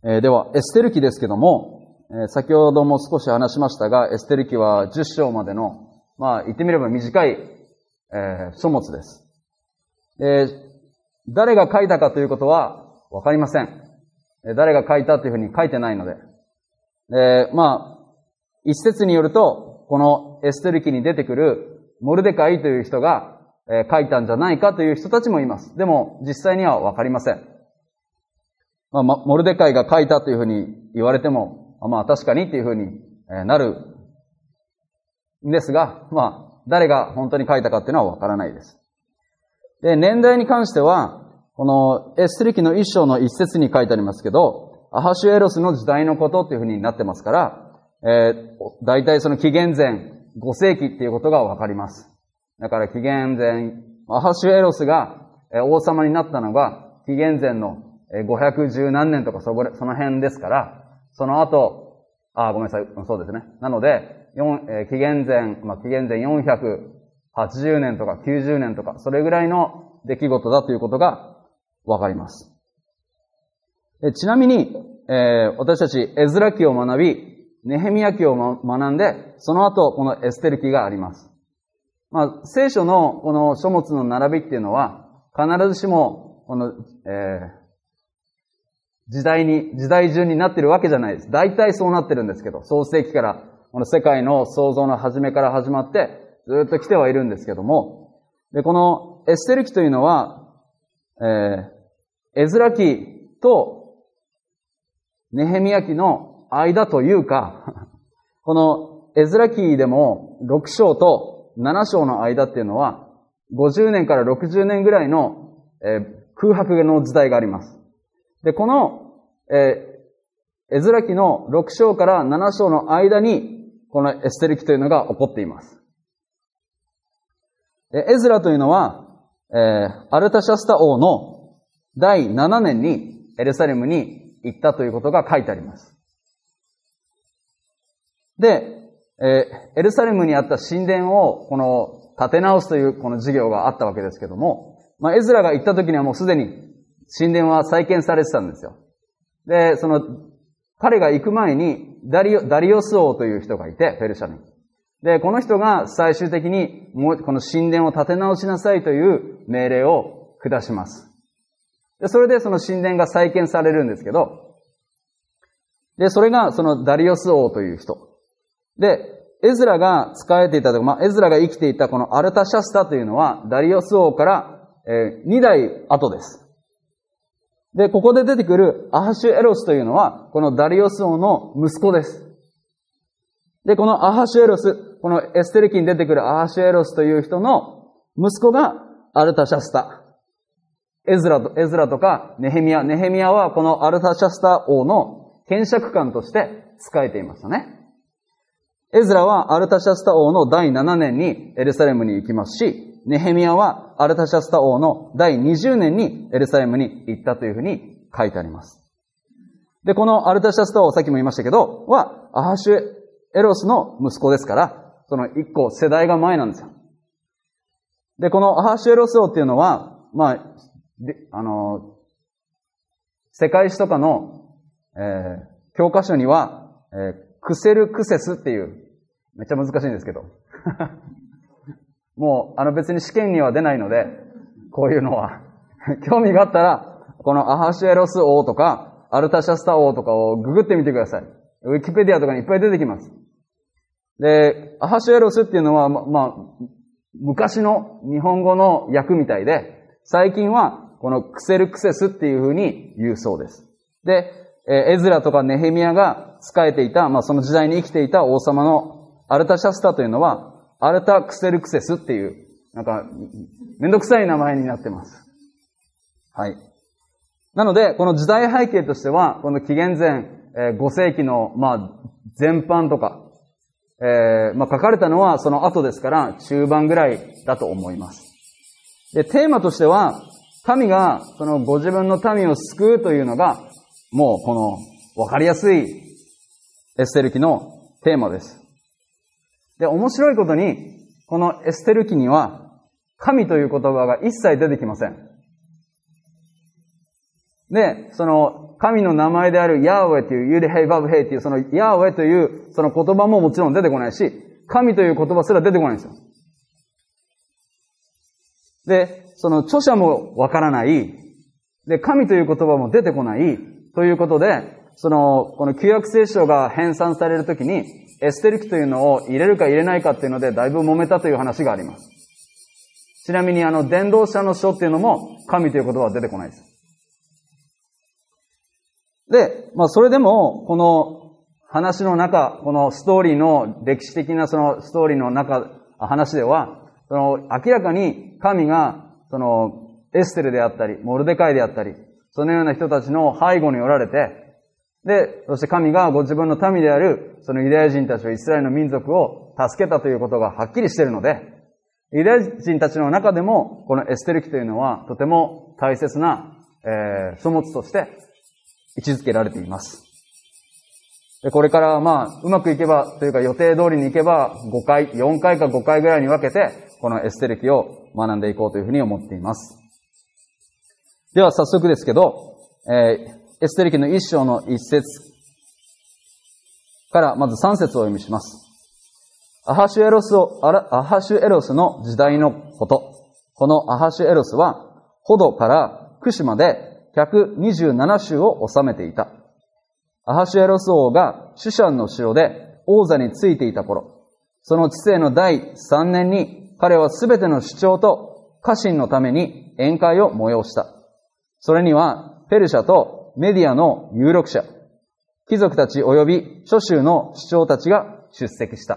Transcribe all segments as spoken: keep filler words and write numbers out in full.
えー、では、エステル記ですけども、えー、先ほども少し話しましたが、エステル記はじゅっ章までの、まあ、言ってみれば短い、えー、書物です。で、誰が書いたかということはわかりません。誰が書いたというふうに書いてないので。で、まあ、一説によると、このエステル記に出てくるモルデカイという人が、えー、書いたんじゃないかという人たちもいます。でも、実際にはわかりません。まあ、モルデカイが書いたというふうに言われても、まあ確かにっていうふうになるんですが、まあ、誰が本当に書いたかっていうのはわからないです。で、年代に関しては、このエステル記の一章の一節に書いてありますけど、アハシュエロスの時代のことっていうふうになってますから、えー、大体その紀元前ご世紀っていうことがわかります。だから紀元前、アハシュエロスが王様になったのが紀元前のごひゃくじゅう何年とかそこその辺ですから、その後、あ、ごめんなさい、そうですね。なので、えー、紀元前、まあ、紀元前よんひゃくはちじゅうねんとかきゅうじゅうねんとか、それぐらいの出来事だということがわかります。えちなみに、えー、私たちエズラ記を学び、ネヘミヤ記を学んで、その後、このエステル記があります。まあ、聖書のこの書物の並びっていうのは、必ずしも、この、えー時代に、時代順になってるわけじゃないです。大体そうなってるんですけど、創世記から、この世界の創造の始めから始まって、ずっと来てはいるんですけども、で、このエステル記というのは、えー、エズラ記とネヘミヤ記の間というか、このエズラ記でもろく章となな章の間っていうのは、ごじゅうねんからろくじゅうねんぐらいの、えー、空白の時代があります。で、この、えー、エズラ記のろく章からなな章の間に、このエステル記というのが起こっています。エズラというのは、えー、アルタシャスタ王のだいななねんにエルサレムに行ったということが書いてあります。で、えー、エルサレムにあった神殿を、この、建て直すというこの事業があったわけですけども、まあ、エズラが行った時にはもうすでに神殿は再建されてたんですよ。で、その、彼が行く前にダリオ、ダリオス王という人がいて、ペルシャに。で、この人が最終的にもうこの神殿を建て直しなさいという命令を下します。で、それでその神殿が再建されるんですけど、で、それがそのダリオス王という人。で、エズラが仕えていたとか、まあ、エズラが生きていたこのアルタシャスタというのは、ダリオス王から、えー、に代後です。で、ここで出てくるアハシュエロスというのは、このダリオス王の息子です。で、このアハシュエロス、このエステル記に出てくるアハシュエロスという人の息子がアルタシャスタ。エズラと、エズラとかネヘミヤ。ネヘミヤはこのアルタシャスタ王の検釈官として仕えていましたね。エズラはアルタシャスタ王のだいななねんにエルサレムに行きますし、ネヘミヤはアルタシャスタ王のだいにじゅうねんにエルサレムに行ったというふうに書いてあります。で、このアルタシャスタ王、さっきも言いましたけど、は、アハシュエロスの息子ですから、その一個世代が前なんですよ。で、このアハシュエロス王っていうのは、まあ、であの、世界史とかの、えー、教科書には、えー、クセルクセスっていう、めっちゃ難しいんですけど、もう、あの別に試験には出ないので、こういうのは。興味があったら、このアハシュエロス王とか、アルタシャスタ王とかをググってみてください。ウィキペディアとかにいっぱい出てきます。で、アハシュエロスっていうのは、ま、まあ、昔の日本語の訳みたいで、最近はこのクセルクセスっていう風に言うそうです。で、エズラとかネヘミヤが仕えていた、まあその時代に生きていた王様のアルタシャスタというのは、アルタクセルクセスっていう、なんか、めんどくさい名前になってます。はい。なので、この時代背景としては、この紀元前ご世紀の、まあ、前半とか、えー、まあ書かれたのはその後ですから、中盤ぐらいだと思います。で、テーマとしては、神が、そのご自分の民を救うというのが、もうこの、わかりやすいエステル記のテーマです。で、面白いことに、このエステル記には、神という言葉が一切出てきません。で、その、 神の名前であるヤーウェという、ユデヘイバブヘイという、そのヤーウェというその言葉ももちろん出てこないし、神という言葉すら出てこないんですよ。で、その著者もわからない。で、神という言葉も出てこない。ということで、その、この旧約聖書が編纂されるときに、エステル記というのを入れるか入れないかっていうので、だいぶ揉めたという話があります。ちなみにあの、伝道者の書っていうのも、神という言葉は出てこないです。で、まあそれでも、この話の中、このストーリーの、歴史的なそのストーリーの中、話では、その明らかに神が、そのエステルであったり、モルデカイであったり、そのような人たちの背後におられて、で、そして神がご自分の民である、そのユダヤ人たちをイスラエルの民族を助けたということがはっきりしているので、ユダヤ人たちの中でも、このエステル記というのは、とても大切な、えー、書物として位置づけられています。で、これからまあ、うまくいけば、というか予定通りにいけば、ごかい、よんかいかごかいぐらいに分けて、このエステル記を学んでいこうというふうに思っています。では早速ですけど、えー、エステル記の一章の一節からまず三節をお読みします。アハシュエロスを、アハシュエロスの時代のこと。このアハシュエロスは、ホドからクシュまでひゃくにじゅうなな州を治めていた。アハシュエロス王がシュシャンの城で王座についていた頃、その治世のだいさんねんに彼はすべての首長と家臣のために宴会を催した。それにはペルシャとメディアの有力者、貴族たち及び諸州の首長たちが出席した。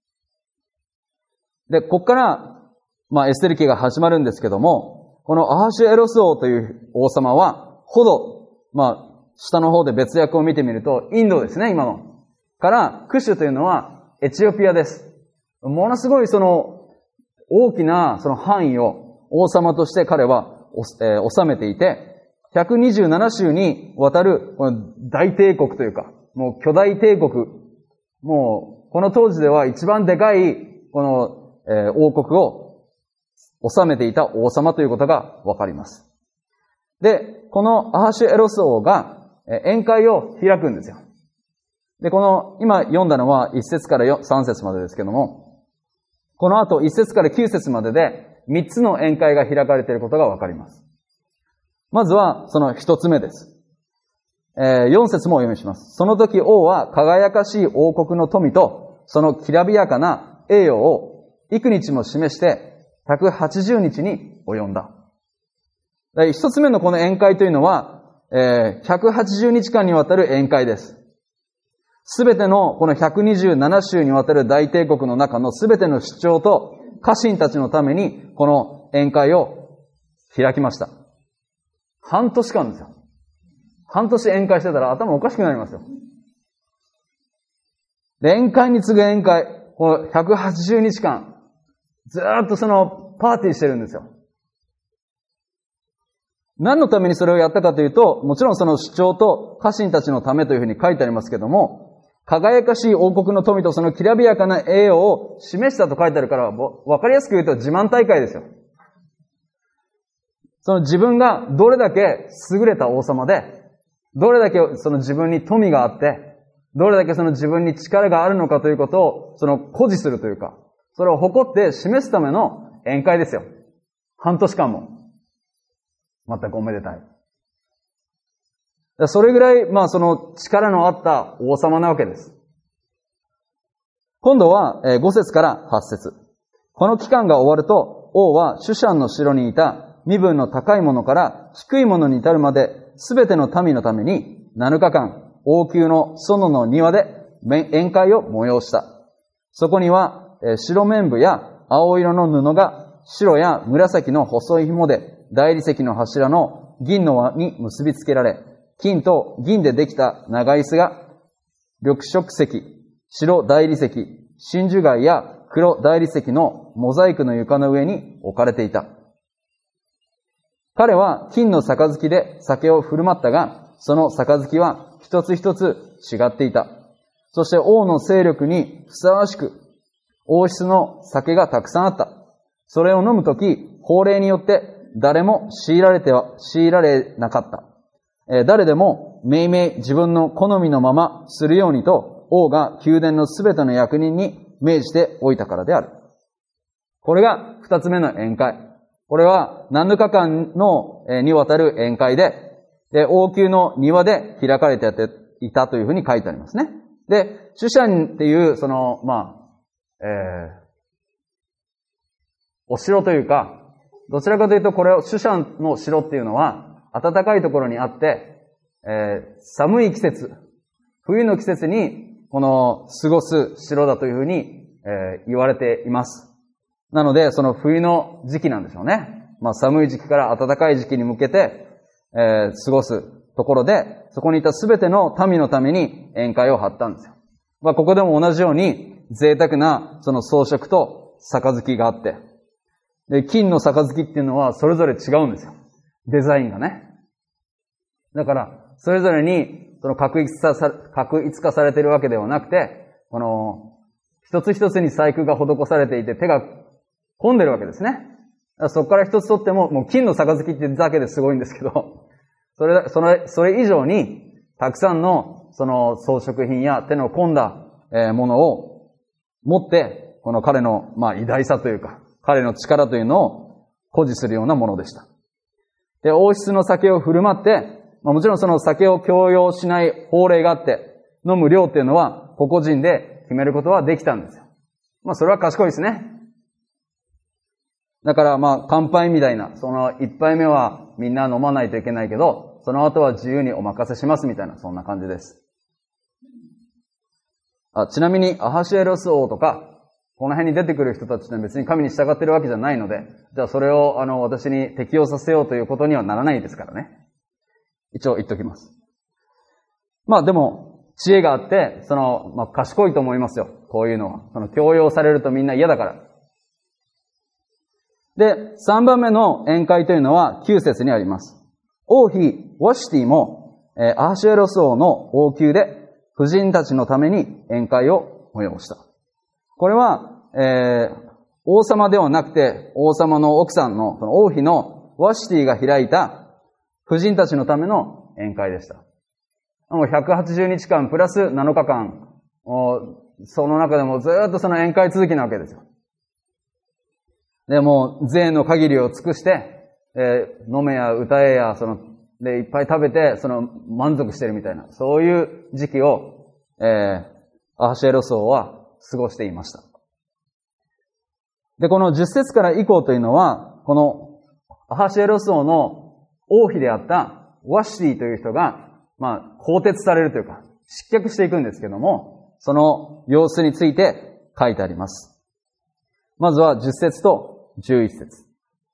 で、ここから、まあ、エステル記が始まるんですけども、このアハシュエロス王という王様は、ほど、まあ、下の方で別訳を見てみると、インドですね、今の。から、クシュというのはエチオピアです。ものすごいその、大きなその範囲を王様として彼は、えー、治めていて、ひゃくにじゅうなな州にわたるこの大帝国というか、もう巨大帝国、もうこの当時では一番でかいこの、えー、王国を治めていた王様ということがわかります。で、このアハシュエロス王が宴会を開くんですよ。で、この今読んだのはいっ節からさん節までですけども、この後いっ節からきゅう節まででみっつの宴会が開かれていることがわかります。まずは、その一つ目です。えー、よん節もお読みします。その時王は輝かしい王国の富と、そのきらびやかな栄誉を幾日も示して、ひゃくはちじゅうにちに及んだ。一つ目のこの宴会というのは、えー、ひゃくはちじゅうにちかんにわたる宴会です。すべてのこのひゃくにじゅうなな州にわたる大帝国の中のすべての首長と家臣たちのために、この宴会を開きました。半年間ですよ。半年宴会してたら頭おかしくなりますよ。で、宴会に次ぐ宴会、このひゃくはちじゅうにちかん、ずーっとそのパーティーしてるんですよ。何のためにそれをやったかというと、もちろんその首長と家臣たちのためというふうに書いてありますけども、輝かしい王国の富とそのきらびやかな栄誉を示したと書いてあるから、わかりやすく言うと自慢大会ですよ。その自分がどれだけ優れた王様で、どれだけその自分に富があって、どれだけその自分に力があるのかということを、その誇示するというか、それを誇って示すための宴会ですよ。半年間も。全くおめでたい。それぐらい、まあその力のあった王様なわけです。今度はご節からはち節。この期間が終わると、王はシュシャンの城にいた身分の高いものから低いものに至るまで、すべての民のためになのかかん、王宮の園の庭で宴会を催した。そこには白綿布や青色の布が白や紫の細い紐で大理石の柱の銀の輪に結びつけられ、金と銀でできた長椅子が緑色石、白大理石、真珠貝や黒大理石のモザイクの床の上に置かれていた。彼は金の杯で酒を振る舞ったが、その杯は一つ一つ違っていた。そして王の勢力にふさわしく、王室の酒がたくさんあった。それを飲むとき、法令によって誰も強いられては、強いられなかった。えー、誰でもめいめい自分の好みのままするようにと、王が宮殿のすべての役人に命じておいたからである。これが二つ目の宴会。これは何日間の、えー、にわたる宴会で、で、王宮の庭で開かれていたというふうに書いてありますね。で、シュシャンっていう、その、まあ、えー、お城というか、どちらかというとこれを、シュシャンの城っていうのは、暖かいところにあって、えー、寒い季節、冬の季節に、この、過ごす城だというふうに、えー、言われています。なので、その冬の時期なんでしょうね。まあ、寒い時期から暖かい時期に向けて、えー、過ごすところで、そこにいたすべての民のために宴会を張ったんですよ。まあ、ここでも同じように、贅沢な、その装飾と杯があって、で、金の杯っていうのはそれぞれ違うんですよ。デザインがね。だから、それぞれに、その確一化さ、確一化されているわけではなくて、この、一つ一つに細工が施されていて手が込んでるわけですね。そこから一つ取っても、もう金の杯って言っただけですごいんですけど、それ、それ、それ以上に、たくさんの、その装飾品や手の込んだものを持って、この彼の、まあ、偉大さというか、彼の力というのを誇示するようなものでした。で、王室の酒を振る舞って、まあ、もちろんその酒を強要しない法令があって、飲む量っていうのは個々人で決めることはできたんですよ。まあ、それは賢いですね。だからまあ、乾杯みたいな、その一杯目はみんな飲まないといけないけど、その後は自由にお任せしますみたいな、そんな感じです。あ、ちなみに、アハシュエロス王とか、この辺に出てくる人たちって別に神に従ってるわけじゃないので、じゃあそれをあの私に適用させようということにはならないですからね。一応言っときます。まあでも、知恵があって、その、まあ賢いと思いますよ。こういうのは。その強要されるとみんな嫌だから。で、三番目の宴会というのは九節にあります。王妃、ワシティも、えー、アハシュエロス王の王宮で、婦人たちのために宴会を催した。これは、えー、王様ではなくて、王様の奥さんの、その王妃のワシティが開いた婦人たちのための宴会でした。もうひゃくはちじゅうにちかんプラスなのかかん、その中でもずっとその宴会続きなわけですよ。で、もう税の限りを尽くして、えー、飲めや歌えや、その、で、いっぱい食べて、その、満足してるみたいな、そういう時期を、えー、アハシュエロス王は過ごしていました。で、このじゅっ節から以降というのは、このアハシュエロス王の王妃であったワシティという人が、まあ、更迭されるというか、失脚していくんですけども、その様子について書いてあります。まずはじゅっ節とじゅういち節。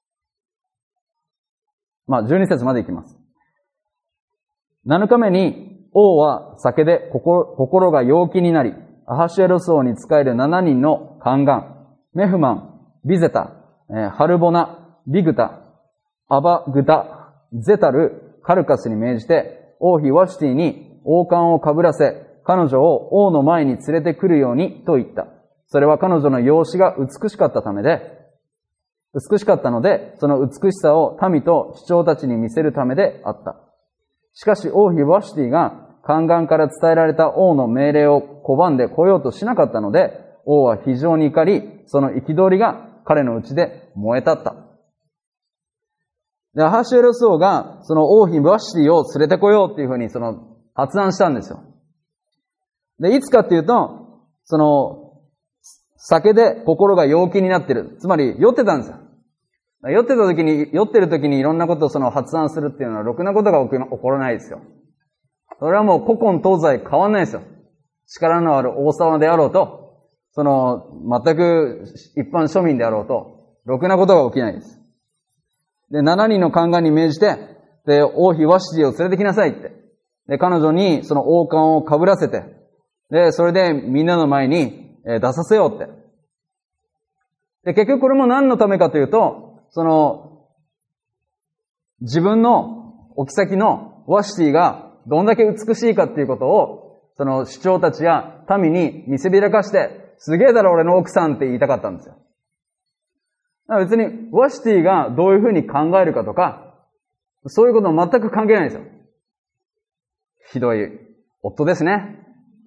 まあ、じゅうに節までいきます。なのかめに王は酒で心、心が陽気になり、アハシュエロス王に仕えるななにんの宦官、メフマン、ビゼタ、ハルボナ、ビグタ、アバグタ、ゼタル、カルカスに命じて、王妃ワシティに王冠をかぶらせ、彼女を王の前に連れてくるようにと言った。それは彼女の容姿が美しかったためで、美しかったので、その美しさを民と首長たちに見せるためであった。しかし王妃ワシティが宦官から伝えられた王の命令を拒んで来ようとしなかったので、王は非常に怒り、その憤りが彼のうちで燃え立った。で、アハシュエロス王が、その王妃ワシティを連れてこようっていうふうに、その、発案したんですよ。で、いつかっていうと、その、酒で心が陽気になってる。つまり、酔ってたんですよ。酔ってた時に、酔ってる時にいろんなことをその発案するっていうのは、ろくなことが起こらないですよ。それはもう古今東西変わんないですよ。力のある王様であろうと、その、全く一般庶民であろうと、ろくなことが起きないです。で、しちにんの宦官に命じて、で、王妃ワシティを連れてきなさいって。で、彼女にその王冠を被らせて、で、それでみんなの前に出させようって。で、結局これも何のためかというと、その、自分の置き先のワシティがどんだけ美しいかっていうことを、その首長たちや民に見せびらかして、すげえだろ俺の奥さんって言いたかったんですよ。別に、ワシティがどういうふうに考えるかとか、そういうことも全く関係ないんですよ。 ひどい夫ですね。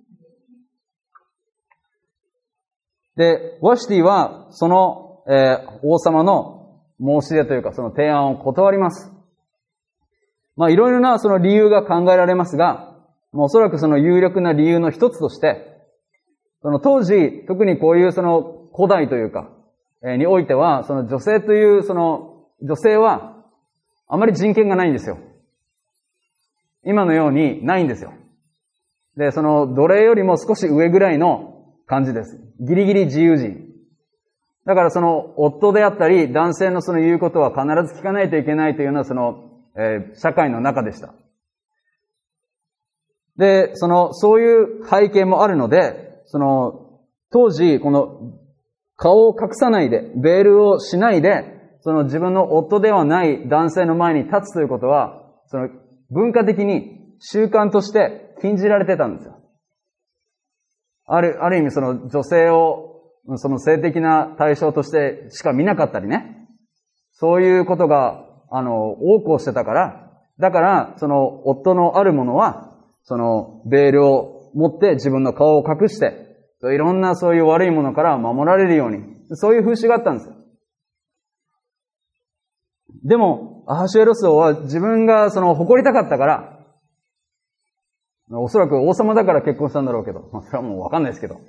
で、ワシティは、その、えー、王様の申し出というか、その提案を断ります。まあ、いろいろなその理由が考えられますが、もうおそらくその有力な理由の一つとして、その当時、特にこういうその古代というか、えー、においては、その女性というその、女性は、あまり人権がないんですよ。今のようにないんですよ。で、その奴隷よりも少し上ぐらいの感じです。ギリギリ自由人。だからその夫であったり男性のその言うことは必ず聞かないといけないというようなその、えー、社会の中でした。で、その、そういう背景もあるので、その、当時この顔を隠さないで、ベールをしないで、その自分の夫ではない男性の前に立つということは、その文化的に習慣として禁じられてたんですよ。ある、ある意味その女性をその性的な対象としてしか見なかったりね。そういうことが、あの、横行してたから、だから、その夫のあるものは、そのベールを持って自分の顔を隠して、いろんなそういう悪いものから守られるように、そういう風習があったんですよ。でも、アハシュエロス王は自分がその誇りたかったから、おそらく王様だから結婚したんだろうけど、まあ、それはもうわかんないですけど。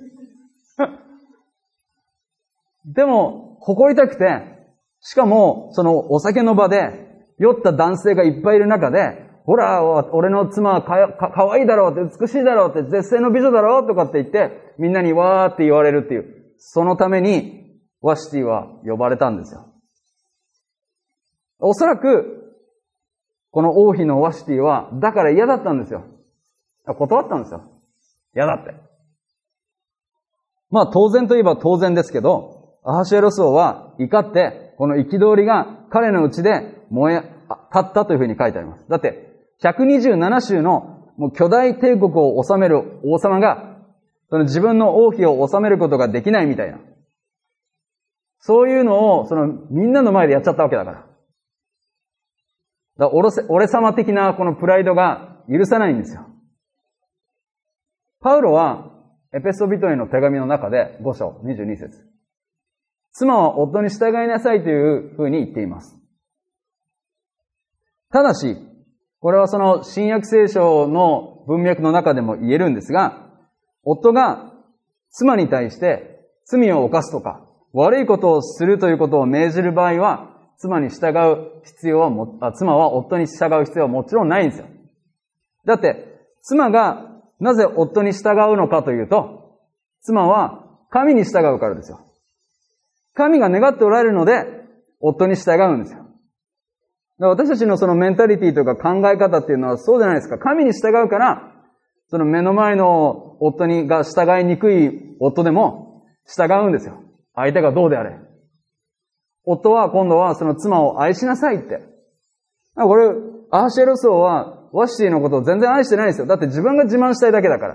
でも、誇りたくて、しかも、そのお酒の場で、酔った男性がいっぱいいる中で、ほら、俺の妻はか、か、かわいいだろうって、美しいだろうって、絶世の美女だろうとかって言って、みんなにわーって言われるっていう、そのために、ワシティは呼ばれたんですよ。おそらく、この王妃のワシティは、だから嫌だったんですよ。断ったんですよ。嫌だって。まあ当然といえば当然ですけど、アハシュエロス王は怒って、この憤りが彼のうちで燃え、立ったというふうに書いてあります。だって、ひゃくにじゅうなな州のもう巨大帝国を治める王様が、その自分の王妃を治めることができないみたいな。そういうのを、そのみんなの前でやっちゃったわけだから。だから俺、俺様的なこのプライドが許さないんですよ。パウロは、エペソビトへの手紙の中でご章にじゅうに節。妻は夫に従いなさいというふうに言っています。ただし、これはその新約聖書の文脈の中でも言えるんですが、夫が妻に対して罪を犯すとか、悪いことをするということを命じる場合は、妻に従う必要はも、あ、妻は夫に従う必要はもちろんないんですよ。だって、妻がなぜ夫に従うのかというと、妻は神に従うからですよ。神が願っておられるので、夫に従うんですよ。だから私たちのそのメンタリティというか考え方っていうのはそうじゃないですか。神に従うから、その目の前の夫にが従いにくい夫でも従うんですよ。相手がどうであれ。夫は今度はその妻を愛しなさいって。これ、アハシエロス王はワシティのことを全然愛してないですよ。だって自分が自慢したいだけだから。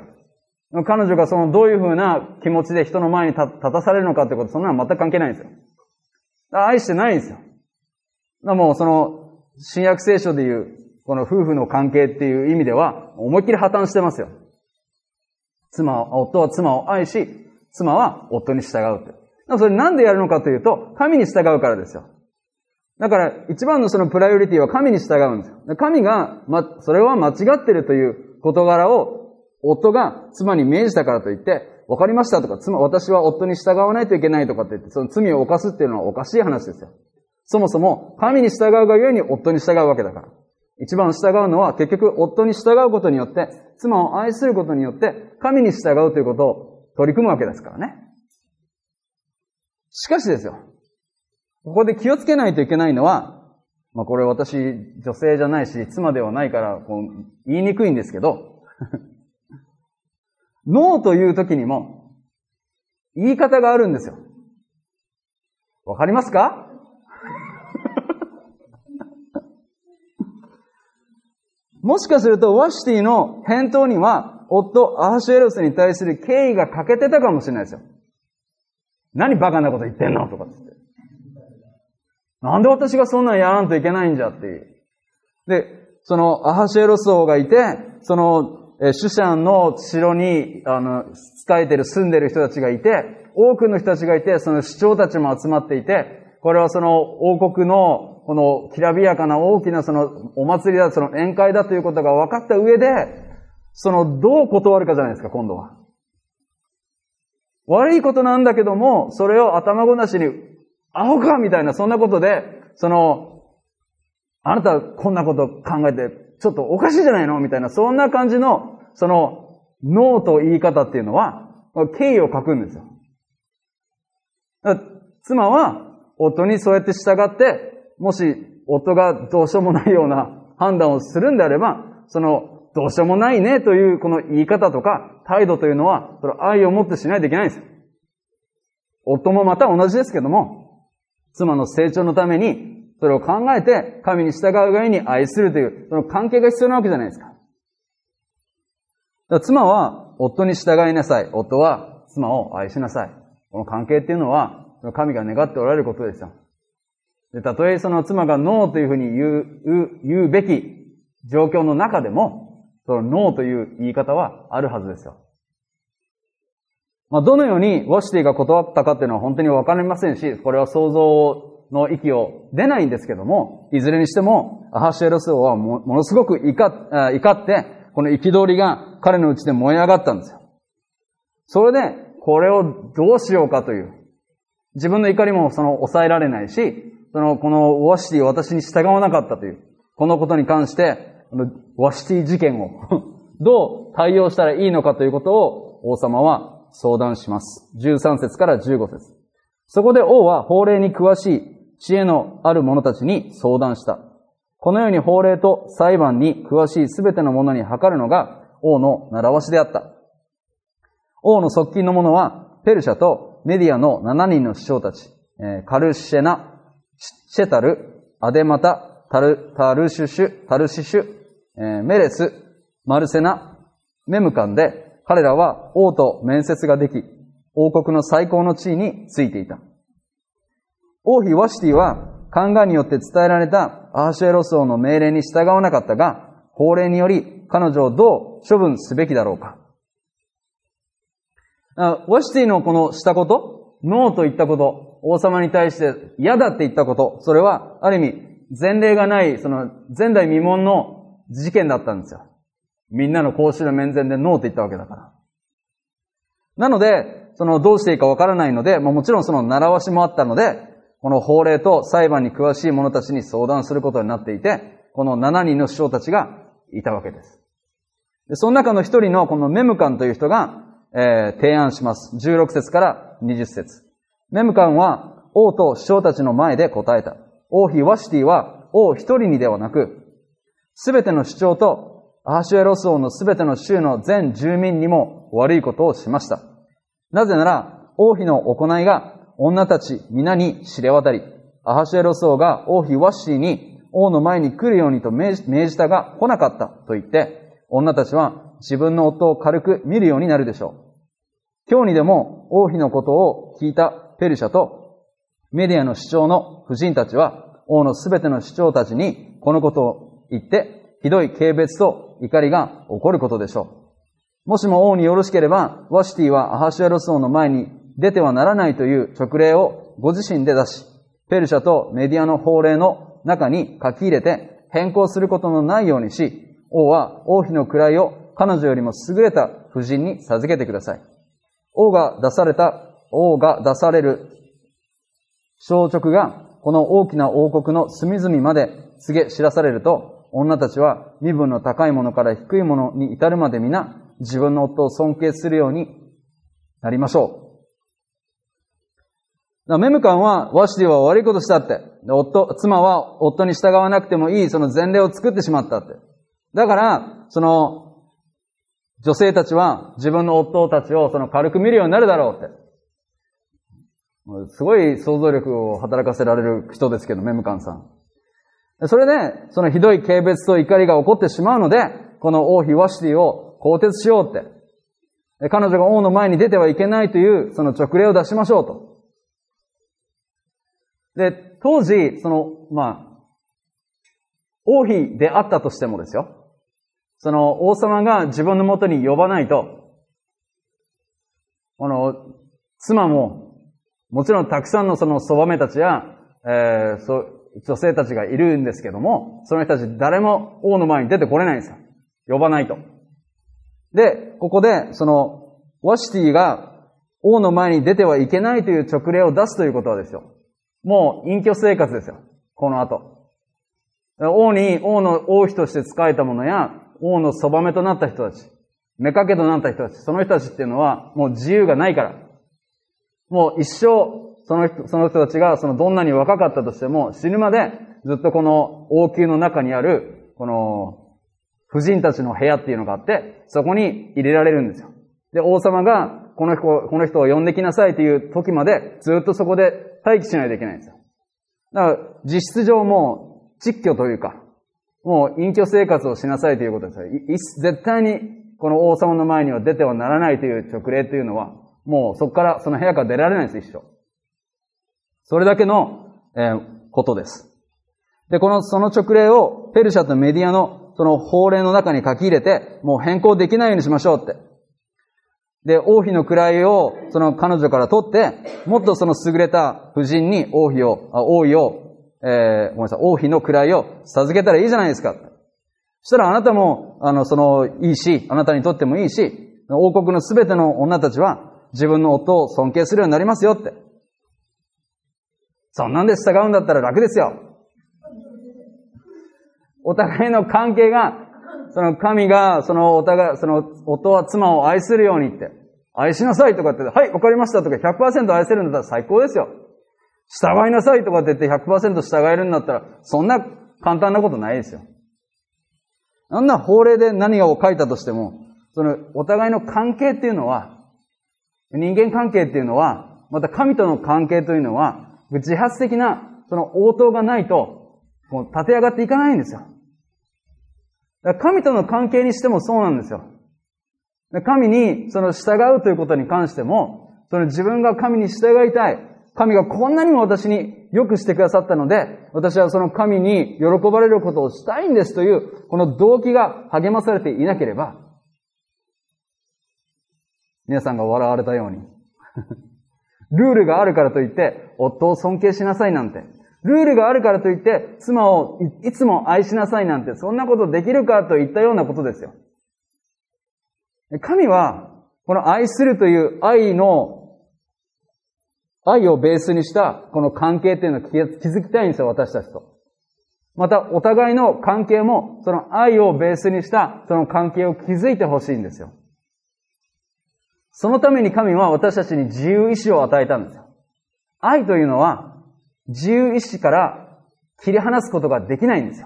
彼女がそのどういう風な気持ちで人の前に立たされるのかってこと、そんなの全く関係ないんですよ。愛してないんですよ。もうその新約聖書でいうこの夫婦の関係っていう意味では思いっきり破綻してますよ。妻は、夫は妻を愛し、妻は夫に従うって。それなんでやるのかというと、神に従うからですよ。だから一番のそのプライオリティは神に従うんですよ。神が、ま、それは間違ってるという事柄を夫が妻に命じたからといって、わかりましたとか、妻、私は夫に従わないといけないとかって言って、その罪を犯すっていうのはおかしい話ですよ。そもそも神に従うがゆえに夫に従うわけだから。一番従うのは結局夫に従うことによって、妻を愛することによって、神に従うということを取り組むわけですからね。しかしですよ。ここで気をつけないといけないのは、まあこれ私女性じゃないし妻ではないからこう言いにくいんですけど、ノーという時にも言い方があるんですよ。わかりますか？もしかするとワシティの返答には夫アハシュエロスに対する敬意が欠けてたかもしれないですよ。何バカなこと言ってんのとかって言って。なんで私がそんなんやらんといけないんじゃっていう。で、そのアハシュエロス王がいて、 その、えシュシャンの城に、あの、仕えてる、住んでる人たちがいて、多くの人たちがいて、その市長たちも集まっていて、これはその王国の、このきらびやかな大きなそのお祭りだ、その宴会だということが分かった上で、そのどう断るかじゃないですか、今度は。悪いことなんだけども、それを頭ごなしに、アホかみたいな、そんなことで、その、あなたはこんなこと考えて、ちょっとおかしいじゃないのみたいな、そんな感じの、その、ノーと言い方っていうのは、敬意を欠くんですよ。妻は、夫にそうやって従って、もし、夫がどうしようもないような判断をするんであれば、その、どうしようもないねというこの言い方とか態度というのは、それ愛を持ってしないといけないんですよ。夫もまた同じですけども、妻の成長のために、それを考えて神に従うがゆえに愛するという、その関係が必要なわけじゃないですか。だから妻は夫に従いなさい。夫は妻を愛しなさい。この関係っていうのは、神が願っておられることですよ。で、たとえその妻がノーというふうに言う、言うべき状況の中でも、そのノーという言い方はあるはずですよ。まあ、どのようにワシティが断ったかっていうのは本当にわかりませんし、これは想像の域を出ないんですけども、いずれにしても、アハシエロス王はものすごく怒って、この憤りが彼のうちで燃え上がったんですよ。それで、これをどうしようかという。自分の怒りもその抑えられないし、その、このワシティを私に従わなかったという、このことに関して、ワシティ事件をどう対応したらいいのかということを王様は相談します。じゅうさん節からじゅうご節。そこで王は法令に詳しい知恵のある者たちに相談した。このように法令と裁判に詳しいすべての者に諮るのが王の習わしであった。王の側近の者はペルシャとメディアのななにんの首長たち、カルシェナ、シェタル、アデマタ、タル、タルシュシュ、タルシシュ、メレス、マルセナ、メムカンで、彼らは王と面接ができ、王国の最高の地位についていた。王妃ワシティは、宦官によって伝えられたアハシュエロス王の命令に従わなかったが、法令により彼女をどう処分すべきだろうか。ワシティのこのしたこと、ノーと言ったこと、王様に対して嫌だって言ったこと、それはある意味前例がない、その前代未聞の事件だったんですよ。みんなの公衆の面前でノーって言ったわけだから。なので、そのどうしていいかわからないので、まあ、もちろんその習わしもあったので、この法令と裁判に詳しい者たちに相談することになっていて、このななにんの首長たちがいたわけです。でその中の一人のこのメムカンという人が、えー、提案します。じゅうろく節からにじゅう節。メムカンは王と首長たちの前で答えた。王妃ワシティは王一人にではなく、すべての首長とアハシュエロス王のすべての州の全住民にも悪いことをしました。なぜなら、王妃の行いが女たち皆に知れ渡り、アハシュエロス王が王妃ワシティに王の前に来るようにと命じたが来なかったと言って、女たちは自分の夫を軽く見るようになるでしょう。今日にでも王妃のことを聞いたペルシャとメディアの首長の夫人たちは王のすべての首長たちにこのことを言ってひどい軽蔑と怒りが起こることでしょう。もしも王によろしければワシティはアハシュエロス王の前に出てはならないという勅令をご自身で出し、ペルシャとメディアの法令の中に書き入れて変更することのないようにし、王は王妃の位を彼女よりも優れた夫人に授けてください。王が出された、王が出される証直がこの大きな王国の隅々まで告げ知らされると、女たちは身分の高いものから低いものに至るまで皆自分の夫を尊敬するようになりましょう。メムカンはワシティは悪いことしたって。夫、妻は夫に従わなくてもいいその前例を作ってしまったって。だから、その、女性たちは自分の夫たちをその軽く見るようになるだろうって。すごい想像力を働かせられる人ですけど、メムカンさん。それで、そのひどい軽蔑と怒りが起こってしまうので、この王妃ワシティを更迭しようって。彼女が王の前に出てはいけないというその勅令を出しましょうと。で、当時、その、まあ、王妃であったとしてもですよ。 その王様が自分の元に呼ばないと、この、妻も、もちろんたくさんのそのそばめたちや、えー、そう、女性たちがいるんですけども、その人たち誰も王の前に出てこれないんですよ。呼ばないと。で、ここで、その、ワシティが王の前に出てはいけないという勅令を出すということはですよ。もう隠居生活ですよ。この後。王に、王の王妃として仕えた者や、王のそばめとなった人たち、妾となった人たち、その人たちっていうのは、もう自由がないから。もう一生、その人、その人たちが、そのどんなに若かったとしても、死ぬまで、ずっとこの王宮の中にある、この、婦人たちの部屋っていうのがあって、そこに入れられるんですよ。で、王様が、この人、この人を呼んできなさいという時まで、ずっとそこで待機しないといけないんですよ。だから、実質上もう、窒居というか、もう隠居生活をしなさいということですよ。絶対に、この王様の前には出てはならないという勅令というのは、もうそこから、その部屋から出られないんです、一生。それだけの、えー、ことです。で、この、その勅令を、ペルシャとメディアの、その法令の中に書き入れて、もう変更できないようにしましょうって。で、王妃の位を、その彼女から取って、もっとその優れた婦人に王妃を、あ王位を、えー、ごめんなさい、王妃の位を授けたらいいじゃないですか。そしたらあなたも、あの、その、いいし、あなたにとってもいいし、王国のすべての女たちは、自分の夫を尊敬するようになりますよって。そんなんで従うんだったら楽ですよ。お互いの関係が、その神が、そのお互い、その夫は妻を愛するようにって、愛しなさいとかって、はい、わかりましたとか ひゃくパーセント 愛せるんだったら最高ですよ。従いなさいとかって言って ひゃくパーセント 従えるんだったら、そんな簡単なことないですよ。あんな法令で何を書いたとしても、そのお互いの関係っていうのは、人間関係っていうのは、また神との関係というのは、自発的なその応答がないと、もう立て上がっていかないんですよ。だから神との関係にしてもそうなんですよ。神にその従うということに関しても、その自分が神に従いたい。神がこんなにも私に良くしてくださったので、私はその神に喜ばれることをしたいんですという、この動機が励まされていなければ、皆さんが笑われたように、ルールがあるからといって、夫を尊敬しなさいなんて、ルールがあるからといって、妻をいつも愛しなさいなんて、そんなことできるかといったようなことですよ。神は、この愛するという愛の、愛をベースにしたこの関係っていうのを築きたいんですよ、私たちと。また、お互いの関係も、その愛をベースにしたその関係を築いてほしいんですよ。そのために神は私たちに自由意志を与えたんですよ。愛というのは、自由意志から切り離すことができないんですよ。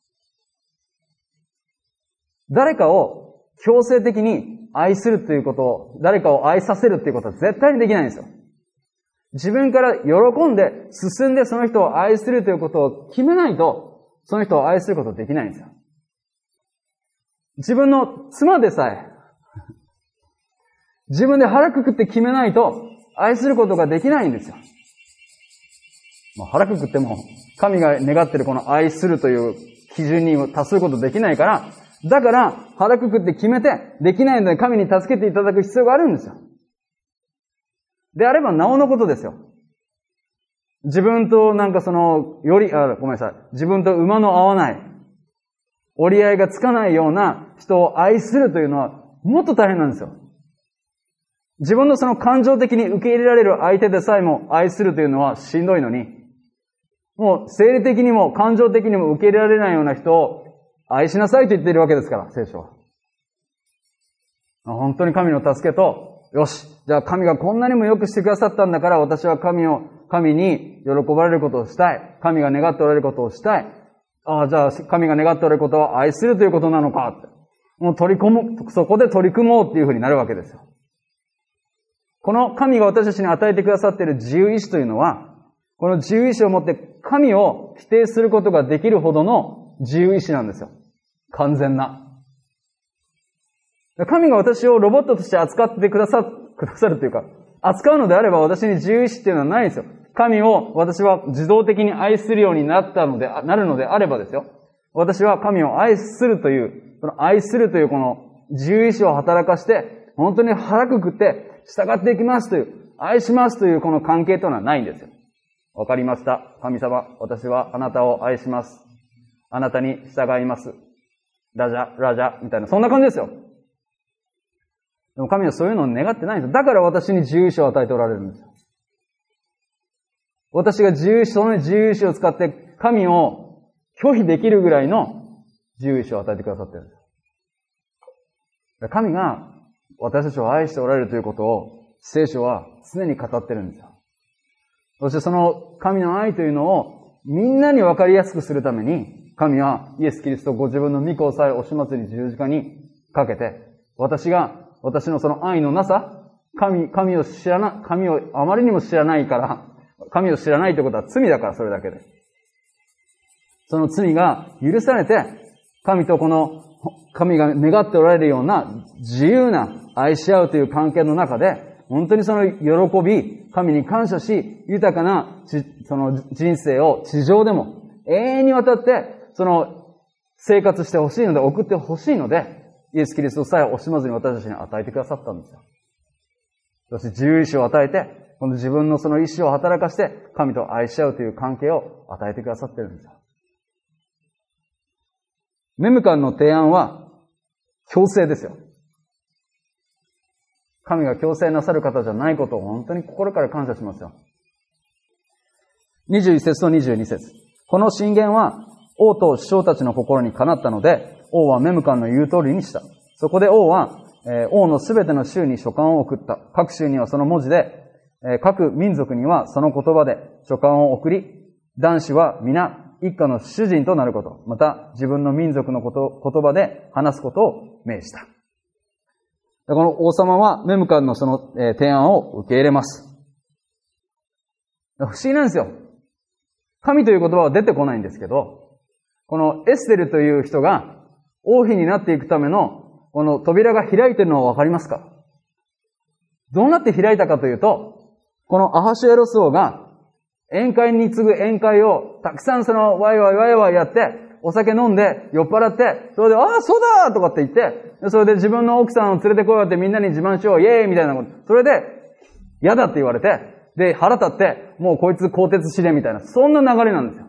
誰かを強制的に愛するということを、誰かを愛させるということは絶対にできないんですよ。自分から喜んで進んでその人を愛するということを決めないと、その人を愛することはできないんですよ。自分の妻でさえ、自分で腹くくって決めないと愛することができないんですよ。まあ、腹くくっても神が願っているこの愛するという基準に達することできないから、だから腹くくって決めてできないので神に助けていただく必要があるんですよ。であればなおのことですよ。自分となんかその、より、あ、ごめんなさい。自分と馬の合わない、折り合いがつかないような人を愛するというのはもっと大変なんですよ。自分のその感情的に受け入れられる相手でさえも愛するというのはしんどいのに、もう生理的にも感情的にも受け入れられないような人を愛しなさいと言っているわけですから、聖書は。本当に神の助けと、よし、じゃあ神がこんなにも良くしてくださったんだから、私は神を、神に喜ばれることをしたい。神が願っておられることをしたい。ああ、じゃあ神が願っておられることは愛するということなのかって。もう取り込む、そこで取り組もうっていうふうになるわけですよ。この神が私たちに与えてくださっている自由意志というのは、この自由意志を持って神を否定することができるほどの自由意志なんですよ。完全な。神が私をロボットとして扱ってくださ、くださるというか、扱うのであれば私に自由意志っていうのはないんですよ。神を私は自動的に愛するようになったので、なるのであればですよ。 私は神を愛するという、この愛するというこの自由意志を働かして、本当に腹くくって従っていきますという、愛しますというこの関係というのはないんですよ。わかりました。神様、私はあなたを愛します。あなたに従います。ラジャ、ラジャ、みたいな、そんな感じですよ。でも神はそういうのを願ってないんですよ。だから私に自由意志を与えておられるんですよ。私が自由意志、その自由意志を使って神を拒否できるぐらいの自由意志を与えてくださっているんです。神が私たちを愛しておられるということを聖書は常に語ってるんですよ。そしてその神の愛というのをみんなに分かりやすくするために、神はイエス・キリストご自分の御子をさえ惜しまずに十字架にかけて、私が、私のその愛のなさ、神、神を知らな、神をあまりにも知らないから、神を知らないということは罪だからそれだけです。その罪が許されて、神とこの、神が願っておられるような自由な愛し合うという関係の中で、本当にその喜び、神に感謝し、豊かなその人生を地上でも永遠にわたって、その生活してほしいので、送ってほしいので、イエス・キリストさえ惜しまずに私たちに与えてくださったんですよ。そして自由意志を与えて、この自分のその意志を働かして、神と愛し合うという関係を与えてくださっているんですよ。メムカンの提案は強制ですよ。神が強制なさる方じゃないことを本当に心から感謝しますよ。にじゅういち節とにじゅうに節。この進言は王と首相たちの心にかなったので、王はメムカンの言う通りにした。そこで王は、えー、王のすべての州に書簡を送った。各州にはその文字で、えー、各民族にはその言葉で書簡を送り、男子は皆一家の主人となること、また自分の民族のこと、言葉で話すことを命じた。この王様はメムカンのその提案を受け入れます。不思議なんですよ。神という言葉は出てこないんですけど、このエステルという人が王妃になっていくためのこの扉が開いているのはわかりますか？どうなって開いたかというと、このアハシュエロス王が宴会に次ぐ宴会をたくさんそのワイワイワイワイやって、お酒飲んで酔っ払って、それで、ああ、そうだとかって言って、それで自分の奥さんを連れてこようってみんなに自慢しよう、イエーイみたいなこと。それで、嫌だって言われて、で、腹立って、もうこいつ更迭しれみたいな、そんな流れなんですよ。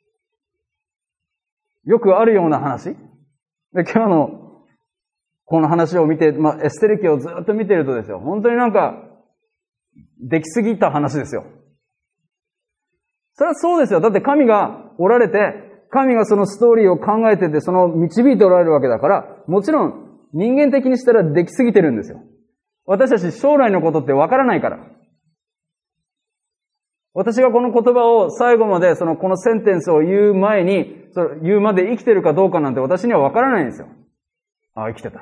よくあるような話。で、今日の、この話を見て、まあ、エステル記をずっと見てるとですよ、本当になんか、できすぎた話ですよ。それはそうですよ。だって神がおられて、神がそのストーリーを考えてて、その導いておられるわけだから、もちろん人間的にしたらできすぎてるんですよ。私たち将来のことってわからないから。私がこの言葉を最後まで、そのこのセンテンスを言う前に、それ言うまで生きてるかどうかなんて私にはわからないんですよ。ああ、生きてた。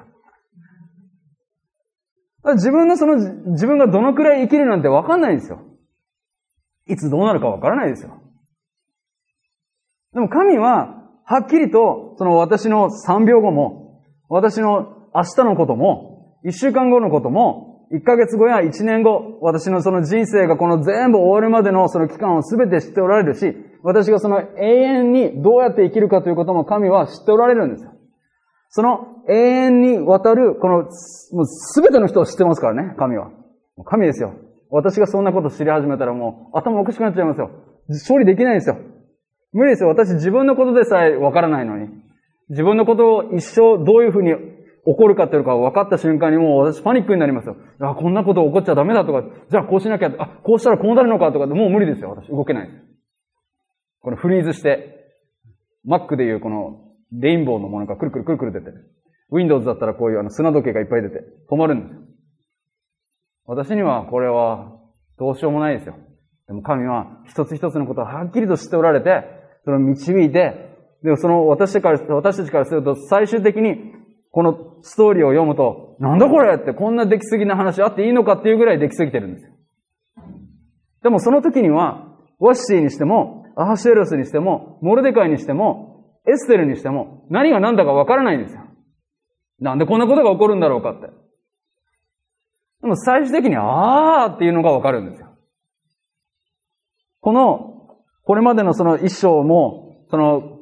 自分のその、自分がどのくらい生きるなんてわかんないんですよ。いつどうなるかわからないですよ。でも神は、はっきりと、その私のさんびょうごも、私の明日のことも、いっしゅうかんごのことも、いっかげつごやいちねんご、私のその人生がこの全部終わるまでのその期間をすべて知っておられるし、私がその永遠にどうやって生きるかということも神は知っておられるんですよ。その永遠にわたる、この、もうすべての人を知ってますからね、神は。神ですよ。私がそんなこと知り始めたらもう頭おかしくなっちゃいますよ。勝利できないんですよ。無理ですよ。私自分のことでさえわからないのに。自分のことを一生どういうふうに起こるかというか分かった瞬間にもう私パニックになりますよ。あ、こんなこと起こっちゃダメだとか、じゃあこうしなきゃ、あ、こうしたらこうなるのかとか、もう無理ですよ。私動けないです。このフリーズして、Mac でいうこのレインボーのものがくるくるくるくる出て、Windows だったらこういうあの砂時計がいっぱい出て止まるんですよ。私にはこれはどうしようもないですよ。でも神は一つ一つのことをはっきりと知っておられて、その導いて、で、その私たちから、私たちからすると最終的にこのストーリーを読むと、なんだこれってこんな出来すぎな話あっていいのかっていうぐらい出来すぎてるんですよ。でもその時には、ワッシーにしても、アハシエロスにしても、モルデカイにしても、エステルにしても、何が何だかわからないんですよ。なんでこんなことが起こるんだろうかって。でも最終的に、あーっていうのがわかるんですよ。この、これまでのその一章も、その、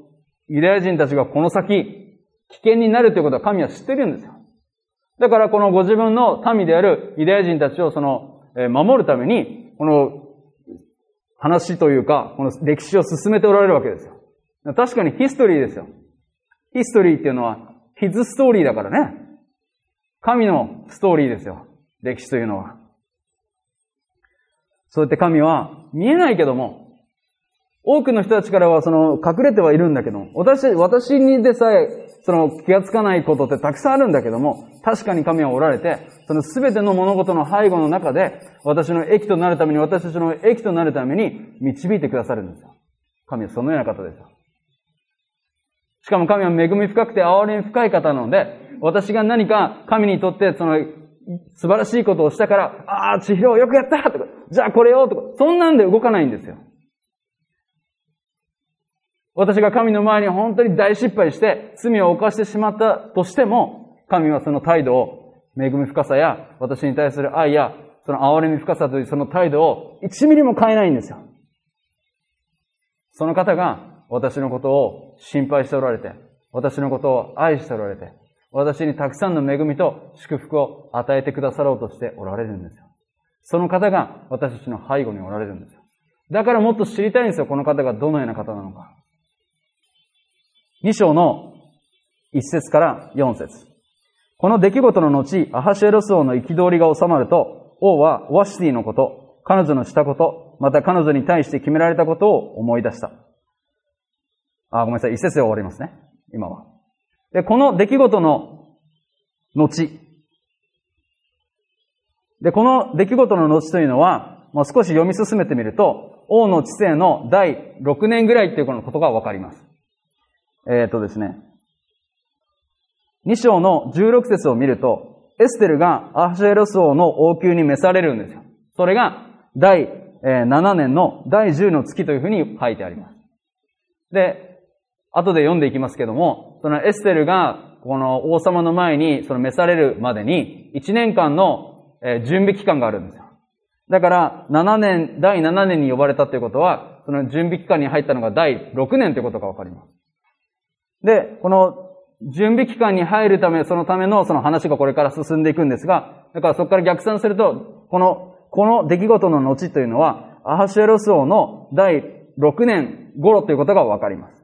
ユダヤ人たちがこの先、危険になるということは神は知ってるんですよ。だからこのご自分の民であるユダヤ人たちをその、えー、守るために、この話というか、この歴史を進めておられるわけですよ。確かにヒストリーですよ。ヒストリーっていうのは、ヒズストーリーだからね。神のストーリーですよ。歴史というのは。そうやって神は見えないけども、多くの人たちからはその隠れてはいるんだけども、私、私にでさえその気がつかないことってたくさんあるんだけども、確かに神はおられて、そのすべての物事の背後の中で、私の益となるために、私たちの益となるために導いてくださるんですよ。神はそのような方ですよ。しかも神は恵み深くて憐れみ深い方なので、私が何か神にとってその素晴らしいことをしたから、ああ、千尋よくやったとか、じゃあこれよとか、そんなんで動かないんですよ。私が神の前に本当に大失敗して罪を犯してしまったとしても、神はその態度を、恵み深さや私に対する愛や、その憐れみ深さというその態度を一ミリも変えないんですよ。その方が私のことを心配しておられて、私のことを愛しておられて、私にたくさんの恵みと祝福を与えてくださろうとしておられるんですよ。その方が私たちの背後におられるんですよ。だからもっと知りたいんですよ、この方がどのような方なのか。に章のいち節からよん節。この出来事の後、アハシュエロス王の憤りが収まると、王はワシティのこと、彼女のしたこと、また彼女に対して決められたことを思い出した。あ、ごめんなさい、一節で終わりますね、今は。で、この出来事の後。で、この出来事の後というのは、もう少し読み進めてみると、王の治世のだいろくねんぐらいっていうことがわかります。えっとですね。に章のじゅうろく節を見ると、エステルがアハシュエロス王の王宮に召されるんですよ。それがだいななねんのだいじゅうの月というふうに書いてあります。で、後で読んでいきますけども、そのエステルがこの王様の前にその召されるまでにいちねんかんの準備期間があるんですよ。だからななねん、だいななねんに呼ばれたということは、その準備期間に入ったのがだいろくねんということがわかります。で、この準備期間に入るため、そのためのその話がこれから進んでいくんですが、だからそこから逆算すると、この、この出来事の後というのは、アハシュエロス王のだいろくねん頃ということがわかります。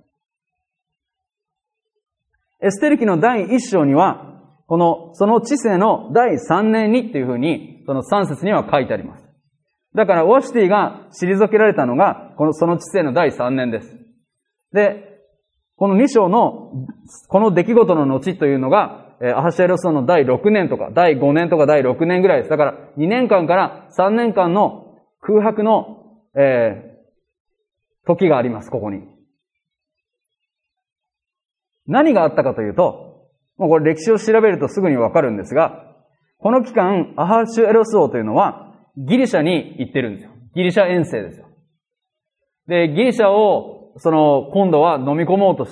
エステル記のだいいっ章には、この、その治世のだいさんねんにっていうふうに、そのさん節には書いてあります。だから、ワシティが退けられたのが、この、その治世のだいさんねんです。で、このに章の、この出来事の後というのが、アハシュエロス王のだいろくねんとか、だいごねんとかだいろくねんぐらいです。だから、にねんかんからさんねんかんの空白の、えー、時があります、ここに。何があったかというと、もうこれ歴史を調べるとすぐにわかるんですが、この期間、アハシュエロス王というのは、ギリシャに行ってるんですよ。ギリシャ遠征ですよ。で、ギリシャを、その、今度は飲み込もうとして、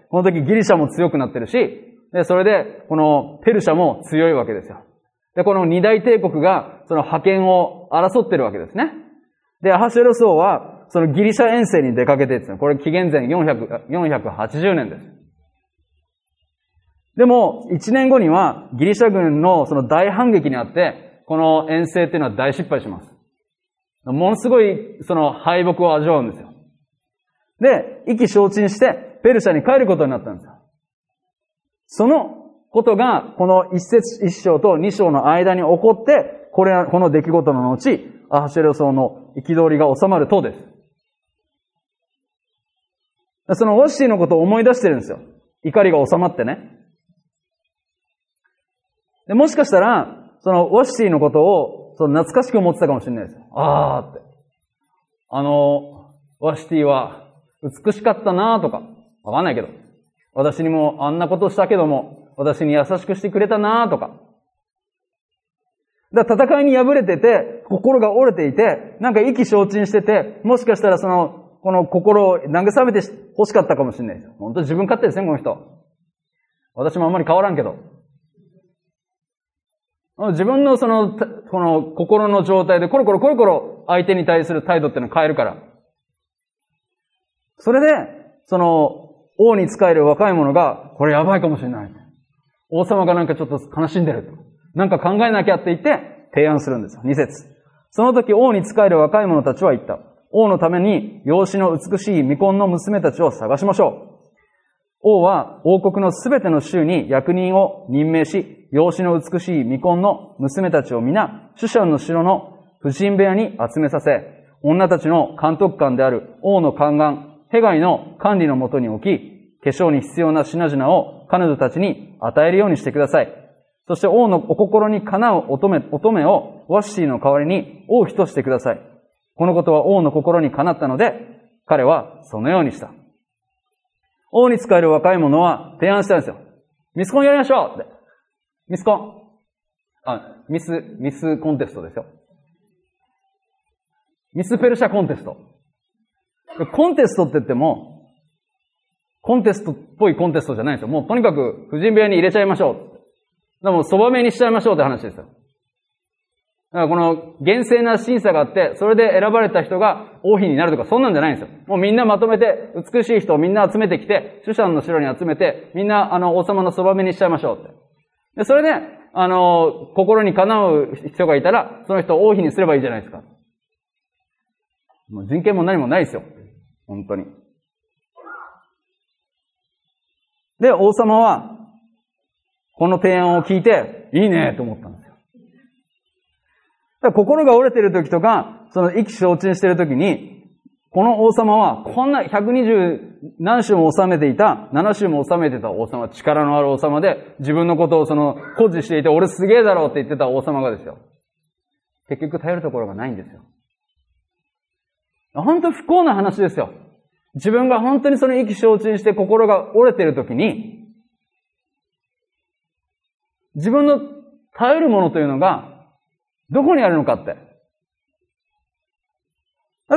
この時ギリシャも強くなってるし、で、それで、このペルシャも強いわけですよ。で、この二大帝国が、その覇権を争ってるわけですね。で、アハシュエロス王は、そのギリシャ遠征に出かけてですね、これ紀元前よんひゃく、よんひゃくはちじゅうねんです。でも、一年後には、ギリシャ軍のその大反撃にあって、この遠征っていうのは大失敗します。ものすごい、その敗北を味わうんですよ。で、意気消沈して、ペルシャに帰ることになったんですよ。そのことが、この一節、一章と二章の間に起こって、これは、この出来事の後、アハシュエロス王の憤りが収まるとです。そのワシティのことを思い出してるんですよ。怒りが収まってね。で、もしかしたら、そのワシティのことを、その懐かしく思ってたかもしれないですよ。あーって。あの、ワシティは、美しかったなとか、わかんないけど、私にもあんなことしたけども、私に優しくしてくれたなとか。だから戦いに敗れてて、心が折れていて、なんか意気消沈してて、もしかしたらその、この心を慰めて欲しかったかもしれないです。本当に自分勝手ですね、この人。私もあんまり変わらんけど。自分のその、この心の状態でコロコロコロコロ相手に対する態度っていうのを変えるから。それで、その、 王に仕える若い者が、これやばいかもしれない。王様がなんかちょっと悲しんでると。なんか考えなきゃって言って提案するんですよ。に節。その時王に仕える若い者たちは言った。王のために養子の美しい未婚の娘たちを探しましょう。王は王国のすべての州に役人を任命し、養子の美しい未婚の娘たちを皆、シュシャンの城の婦人部屋に集めさせ、女たちの監督官である王の宦官、ヘガイの管理のもとに置き、化粧に必要な品々を彼女たちに与えるようにしてください。そして王のお心にかなう乙女、乙女をワッシーの代わりに王妃としてください。このことは王の心にかなったので、彼はそのようにした。王に仕える若い者は提案したんですよ。ミスコンやりましょうって。ミスコン。あ、ミス、ミスコンテストですよ。ミスペルシャコンテスト。コンテストって言っても、コンテストっぽいコンテストじゃないんですよ。もうとにかく婦人部屋に入れちゃいましょう。でも、そばめにしちゃいましょうって話ですよ。だからこの厳正な審査があって、それで選ばれた人が王妃になるとか、そんなんじゃないんですよ。もうみんなまとめて、美しい人をみんな集めてきて、シュシャンの城に集めて、みんなあの王様のそばめにしちゃいましょうって。で、それで、あの、心にかなう人がいたら、その人を王妃にすればいいじゃないですか。もう人権も何もないですよ。本当に。で、王様は、この提案を聞いて、いいねと思ったんですよ。だから心が折れてる時とか、その意気消沈してる時に、この王様は、こんなひゃくにじゅう何州も治めていた、なな州も治めてた王様、力のある王様で、自分のことをその、誇示していて、俺すげえだろうって言ってた王様がですよ。結局頼るところがないんですよ。本当不幸な話ですよ。自分が本当にその意気消沈して心が折れてる時に、自分の頼るものというのが、どこにあるのかって。だって、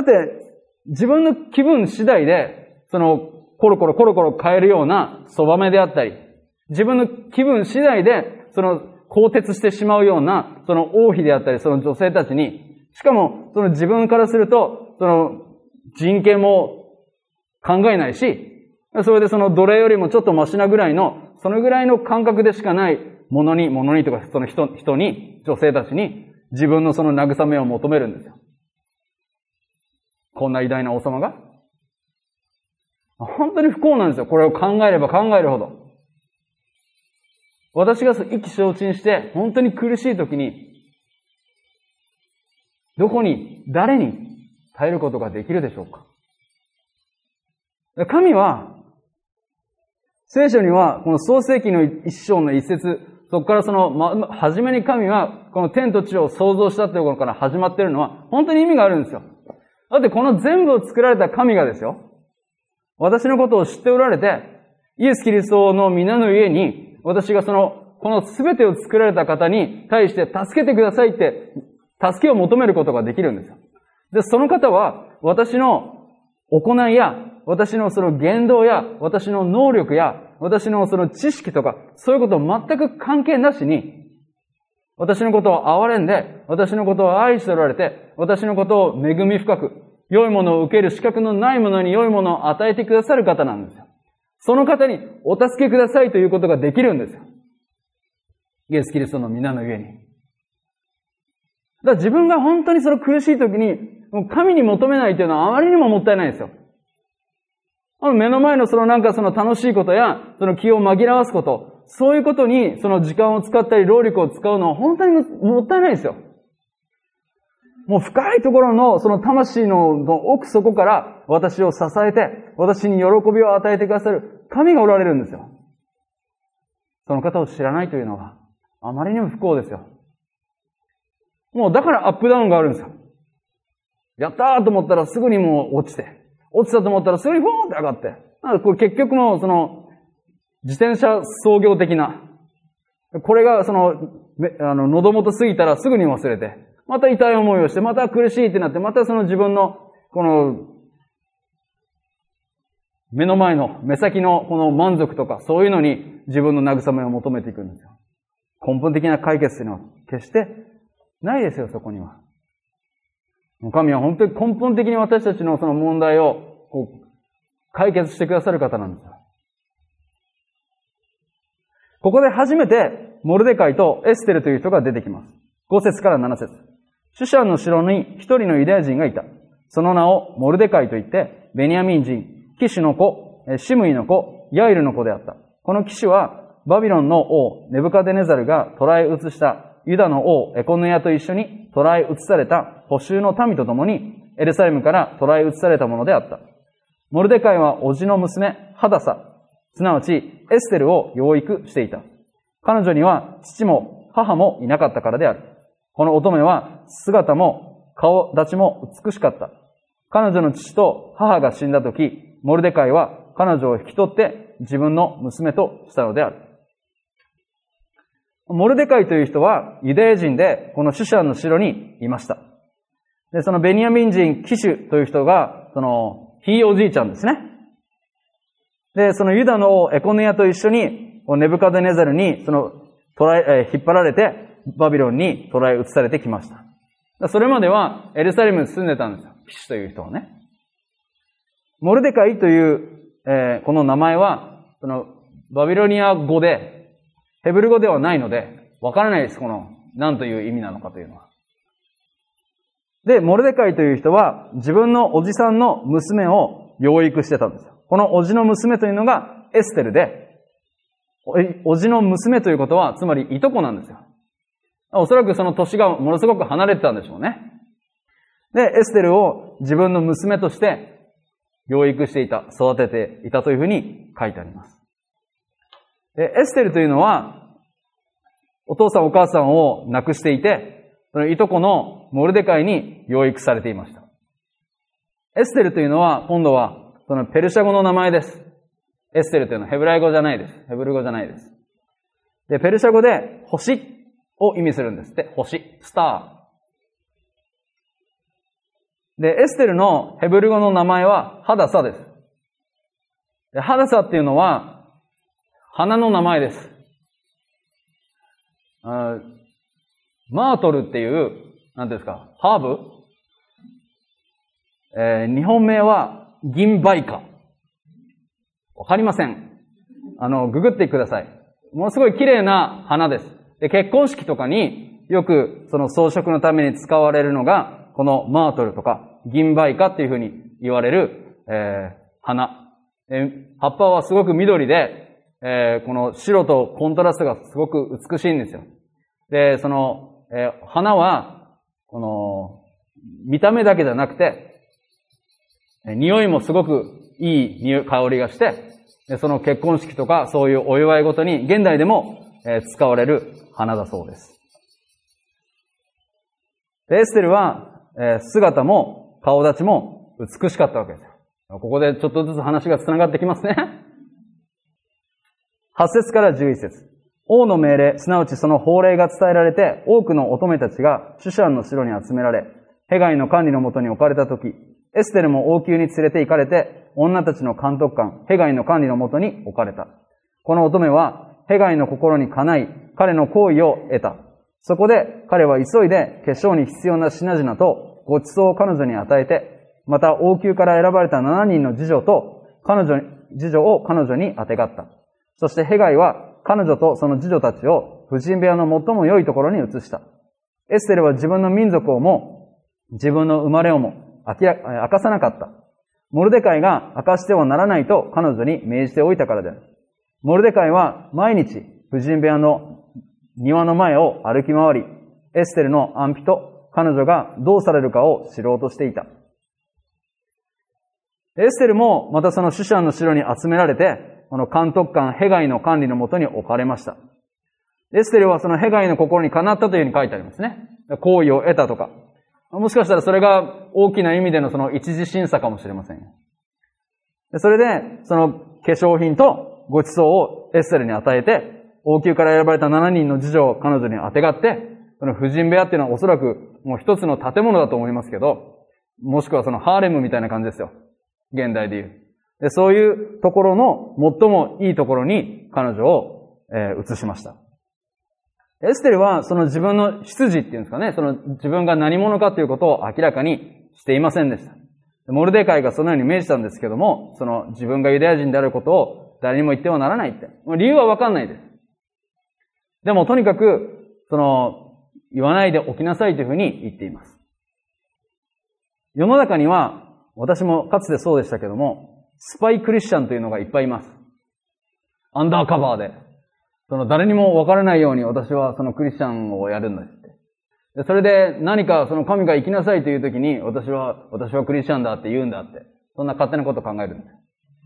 自分の気分次第で、その、コロコロコロコロ変えるようなそばめであったり、自分の気分次第で、その、更迭してしまうような、その王妃であったり、その女性たちに、しかも、その自分からすると、その、人権も考えないし、それでその奴隷よりもちょっとマシなぐらいの、そのぐらいの感覚でしかないものに、ものにとか、その人、人に、女性たちに、自分のその慰めを求めるんですよ。こんな偉大な王様が。本当に不幸なんですよ。これを考えれば考えるほど。私が意気消沈して、本当に苦しい時に、どこに、誰に耐えることができるでしょうか。神は、聖書には、この創世記の一章の一節、そこからその、ま、はじめに神は、この天と地を創造したというところから始まっているのは、本当に意味があるんですよ。だってこの全部を作られた神がですよ、私のことを知っておられて、イエス・キリストの皆の家に、私がその、この全てを作られた方に対して助けてくださいって、助けを求めることができるんですよ。で、その方は、私の行いや、私のその言動や、私の能力や、私のその知識とか、そういうことを全く関係なしに、私のことを憐れんで、私のことを愛しておられて、私のことを恵み深く、良いものを受ける資格のないものに良いものを与えてくださる方なんですよ。その方にお助けくださいということができるんですよ。イエス・キリストの皆のゆえに。だから自分が本当にその苦しい時に、神に求めないというのはあまりにももったいないですよ。目の前のそのなんかその楽しいことや、その気を紛らわすこと、そういうことにその時間を使ったり労力を使うのは本当にもったいないですよ。もう深いところのその魂の奥底から私を支えて、私に喜びを与えてくださる神がおられるんですよ。その方を知らないというのはあまりにも不幸ですよ。もうだからアップダウンがあるんですよ。やったーと思ったらすぐにもう落ちて、落ちたと思ったらすぐにフォーンって上がって。なのでこれ結局もその自転車操業的な、これがその、あの、喉元過ぎたらすぐに忘れて、また痛い思いをして、また苦しいってなって、またその自分の、この、目の前の、目先のこの満足とか、そういうのに自分の慰めを求めていくんですよ。根本的な解決というのは決してないですよ、そこには。神は本当に根本的に私たちのその問題をこう解決してくださる方なんですよ。 ここで初めてモルデカイとエステルという人が出てきます。ご節からなな節。シュシャンの城に一人のユダヤ人がいた。その名をモルデカイと言って、ベニヤミン人、キシュの子、シムイの子、ヤイルの子であった。このキシュは、バビロンの王、ネブカデネザルが捕らえ移したユダの王、エコノヤと一緒に捕らえ移された捕囚の民と共に、エルサレムから捕らえ移されたものであった。モルデカイは叔父の娘、ハダサ、すなわちエステルを養育していた。彼女には父も母もいなかったからである。この乙女は姿も顔立ちも美しかった。彼女の父と母が死んだとき、モルデカイは彼女を引き取って自分の娘としたのである。モルデカイという人はユダヤ人でこのシュシャンの城にいました。で、そのベニヤミン人キシュという人が、その、ひいおじいちゃんですね。で、そのユダの王エコノヤと一緒に、ネブカデネザルに、その、捕らえ、引っ張られて、バビロンに捕らえ移されてきました。それまではエルサレムに住んでたんですよ。キシュという人はね。モルデカイという、えー、この名前は、その、バビロニア語で、ヘブル語ではないので、わからないです。この、何という意味なのかというのは。で、モルデカイという人は、自分のおじさんの娘を養育してたんですよ。このおじの娘というのがエステルで、おじの娘ということは、つまりいとこなんですよ。おそらくその年がものすごく離れてたんでしょうね。で、エステルを自分の娘として養育していた、育てていたというふうに書いてあります。で、エステルというのは、お父さんお母さんを亡くしていて、そのいとこのモルデカイに養育されていました。エステルというのは、今度は、そのペルシャ語の名前です。エステルというのはヘブライ語じゃないです。ヘブル語じゃないです。で、ペルシャ語で星を意味するんですって。星、スター。で、エステルのヘブル語の名前はハダサです。で、ハダサっていうのは、花の名前です。あマートルっていう、何ですか、ハーブ、えー、日本名は銀梅花。わかりません。あの、ググってください。ものすごい綺麗な花です。で、結婚式とかによくその装飾のために使われるのが、このマートルとか銀梅花っていうふうに言われる、えー、花。えー、葉っぱはすごく緑で、えー、この白とコントラストがすごく美しいんですよ。で、その、えー、花は、この、見た目だけじゃなくて、匂いもすごくいい匂い、香りがして、でその結婚式とかそういうお祝いごとに現代でも、えー、使われる花だそうです。でエステルは、えー、姿も顔立ちも美しかったわけですよ。ここでちょっとずつ話が繋がってきますね。はち節からじゅういち節。王の命令、すなわちその法令が伝えられて、多くの乙女たちがシュシャンの城に集められ、ヘガイの管理のもとに置かれたとき、エステルも王宮に連れて行かれて、女たちの監督官、ヘガイの管理のもとに置かれた。この乙女は、ヘガイの心にかない、彼の好意を得た。そこで彼は急いで化粧に必要な品々とご馳走を彼女に与えて、また王宮から選ばれたななにんの次女と彼女、次女を彼女にあてがった。そしてヘガイは彼女とその次女たちを婦人部屋の最も良いところに移した。エステルは自分の民族をも自分の生まれをも明ら明かさなかった。モルデカイが明かしてはならないと彼女に命じておいたからである。モルデカイは毎日婦人部屋の庭の前を歩き回り、エステルの安否と彼女がどうされるかを知ろうとしていた。エステルもまたそのシュシャンの城に集められて、この監督官ヘガイの管理のもとに置かれました。エステルはそのヘガイの心にかなったというふうに書いてありますね。好意を得たとか。もしかしたらそれが大きな意味でのその一次審査かもしれません。それで、その化粧品とご馳走をエステルに与えて、王宮から選ばれたななにんの次女を彼女にあてがって、その婦人部屋っていうのはおそらくもう一つの建物だと思いますけど、もしくはそのハーレムみたいな感じですよ。現代で言う。で、そういうところの最もいいところに彼女を、えー、移しました。エステルはその自分の出自っていうんですかね、その自分が何者かということを明らかにしていませんでした。モルデカイがそのように命じたんですけども、その自分がユダヤ人であることを誰にも言ってはならないって。理由はわかんないです。 でもとにかく、その、言わないでおきなさいというふうに言っています。世の中には、私もかつてそうでしたけども、スパイクリスチャンというのがいっぱいいます。アンダーカバーで。その誰にもわからないように私はそのクリスチャンをやるんですって。でそれで何かその神が生きなさいというときに、私は、私はクリスチャンだって言うんだって。そんな勝手なことを考えるんです。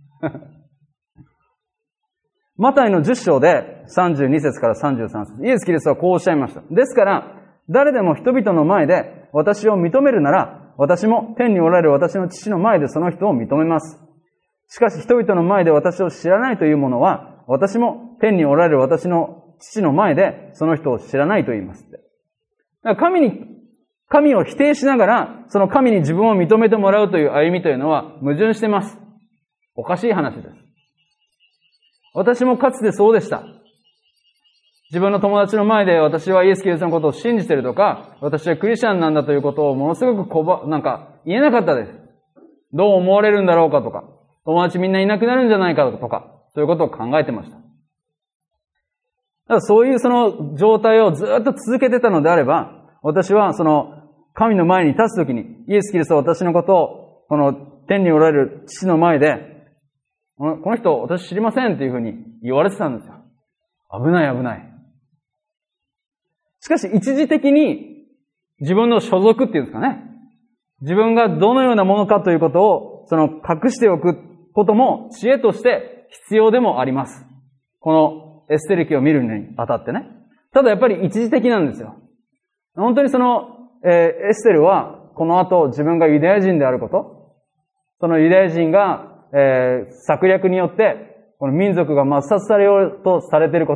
マタイのじゅっ章でさんじゅうに節からさんじゅうさん節。イエス・キリストはこうおっしゃいました。ですから、誰でも人々の前で私を認めるなら、私も天におられる私の父の前でその人を認めます。しかし人々の前で私を知らないという者は、私も天におられる私の父の前でその人を知らないと言いますって。だから神に、神を否定しながら、その神に自分を認めてもらうという歩みというのは矛盾しています。おかしい話です。私もかつてそうでした。自分の友達の前で私はイエス・キリストのことを信じているとか、私はクリスチャンなんだということをものすごくこば、なんか言えなかったです。どう思われるんだろうかとか、友達みんないなくなるんじゃないかとか、そういうことを考えてました。だからそういうその状態をずっと続けてたのであれば、私はその神の前に立つときに、イエス・キリストは私のことを、この天におられる父の前で、この人私知りませんっていうふうに言われてたんですよ。危ない危ない。しかし一時的に自分の所属っていうんですかね。自分がどのようなものかということをその隠しておくことも知恵として必要でもあります。このエステル記を見るにあたってね。ただやっぱり一時的なんですよ。本当にその、えー、エステルはこの後自分がユダヤ人であること、そのユダヤ人がえー、策略によって、この民族が抹殺されようとされていること。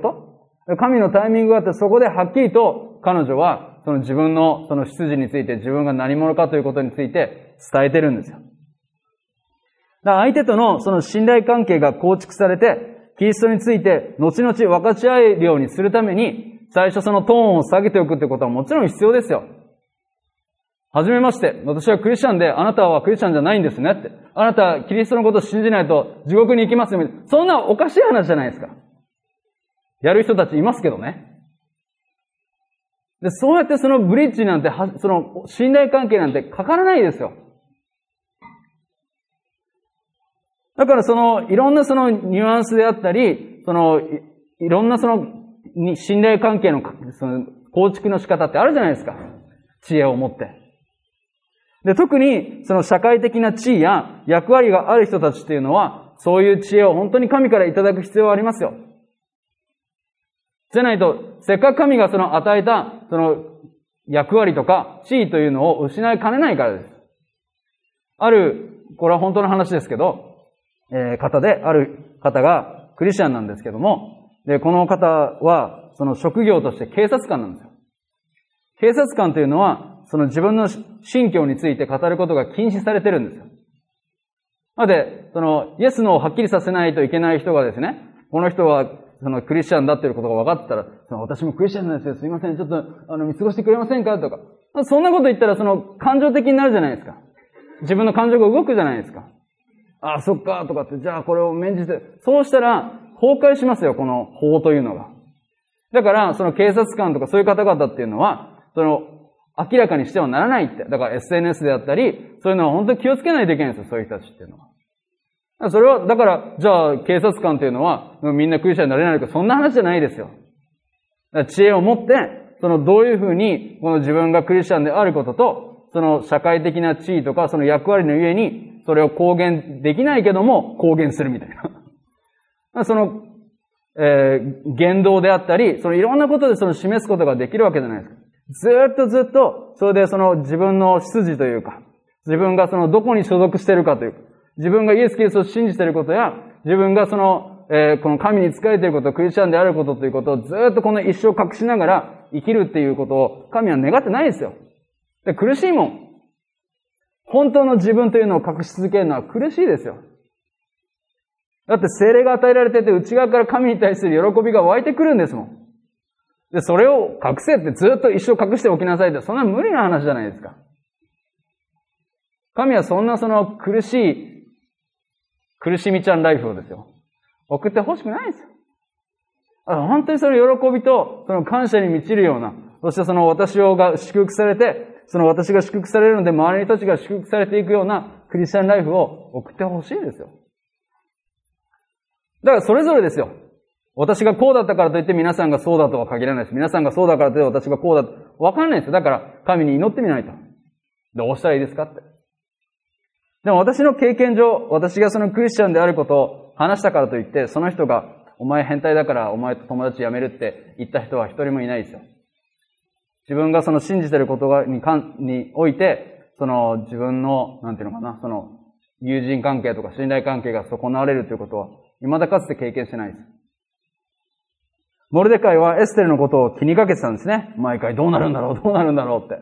神のタイミングがあって、そこではっきりと彼女は、その自分のその出自について、自分が何者かということについて伝えてるんですよ。だから相手とのその信頼関係が構築されて、キリストについて後々分かち合えるようにするために、最初そのトーンを下げておくということはもちろん必要ですよ。はじめまして、私はクリスチャンで、あなたはクリスチャンじゃないんですねって。あなたはキリストのことを信じないと地獄に行きますよ。そんなおかしい話じゃないですか。やる人たちいますけどね。で、そうやってそのブリッジなんて、その信頼関係なんてかからないですよ。だからその、いろんなそのニュアンスであったり、その、い, いろんなその、信頼関係のその構築の仕方ってあるじゃないですか。知恵を持って。で、特に、その社会的な地位や役割がある人たちっていうのは、そういう知恵を本当に神からいただく必要はありますよ。じゃないと、せっかく神がその与えた、その役割とか地位というのを失いかねないからです。ある、これは本当の話ですけど、えー、方で、ある方がクリスチャンなんですけども、で、この方は、その職業として警察官なんですよ。警察官というのは、その自分の信教について語ることが禁止されてるんですよ。なので、その、イエスのをはっきりさせないといけない人がですね、この人は、そのクリスチャンだっていうことが分かったら、その私もクリスチャンなんですよ、すいません、ちょっと、あの、見過ごしてくれませんかとか。そんなこと言ったら、その、感情的になるじゃないですか。自分の感情が動くじゃないですか。ああ、そっか、とかって、じゃあこれを免じて、そうしたら、崩壊しますよ、この法というのが。だから、その警察官とかそういう方々っていうのは、その、明らかにしてはならないって。だから エスエヌエス であったり、そういうのは本当に気をつけないといけないんですよ、そういう人たちっていうのは。それは、だから、じゃあ警察官っていうのは、みんなクリスチャンになれないか、そんな話じゃないですよ。だから知恵を持って、そのどういうふうに、この自分がクリスチャンであることと、その社会的な地位とか、その役割のゆえに、それを公言できないけども、公言するみたいな。その、えー、言動であったり、そのいろんなことでその示すことができるわけじゃないですか。ずーっとずっと、それでその自分の出自というか、自分がそのどこに所属しているかというか、自分がイエス・キリストを信じていることや、自分がその、えー、この神に仕えていること、クリスチャンであることということをずーっとこの一生隠しながら生きるっていうことを神は願ってないですよ。で、苦しいもん。本当の自分というのを隠し続けるのは苦しいですよ。だって聖霊が与えられてて内側から神に対する喜びが湧いてくるんですもん。で、それを隠せってずっと一生隠しておきなさいって、そんな無理な話じゃないですか。神はそんなその苦しい、苦しみちゃんライフをですよ。送ってほしくないんですよ。 本当にその喜びと、その感謝に満ちるような、そしてその私が祝福されて、その私が祝福されるので、周りの人たちが祝福されていくようなクリスチャンライフを送ってほしいですよ。だからそれぞれですよ。私がこうだったからといって皆さんがそうだとは限らないです。皆さんがそうだからといって私がこうだと、わかんないですよ。だから神に祈ってみないと。どうしたらいいですかって。でも私の経験上、私がそのクリスチャンであることを話したからといって、その人が、お前変態だからお前と友達辞めるって言った人は一人もいないですよ。自分がその信じてることがにかんにおいて、その自分の、なんていうのかな、その友人関係とか信頼関係が損なわれるということは、未だかつて経験してないです。モルデカイはエステルのことを気にかけてたんですね。毎回どうなるんだろう、どうなるんだろうって。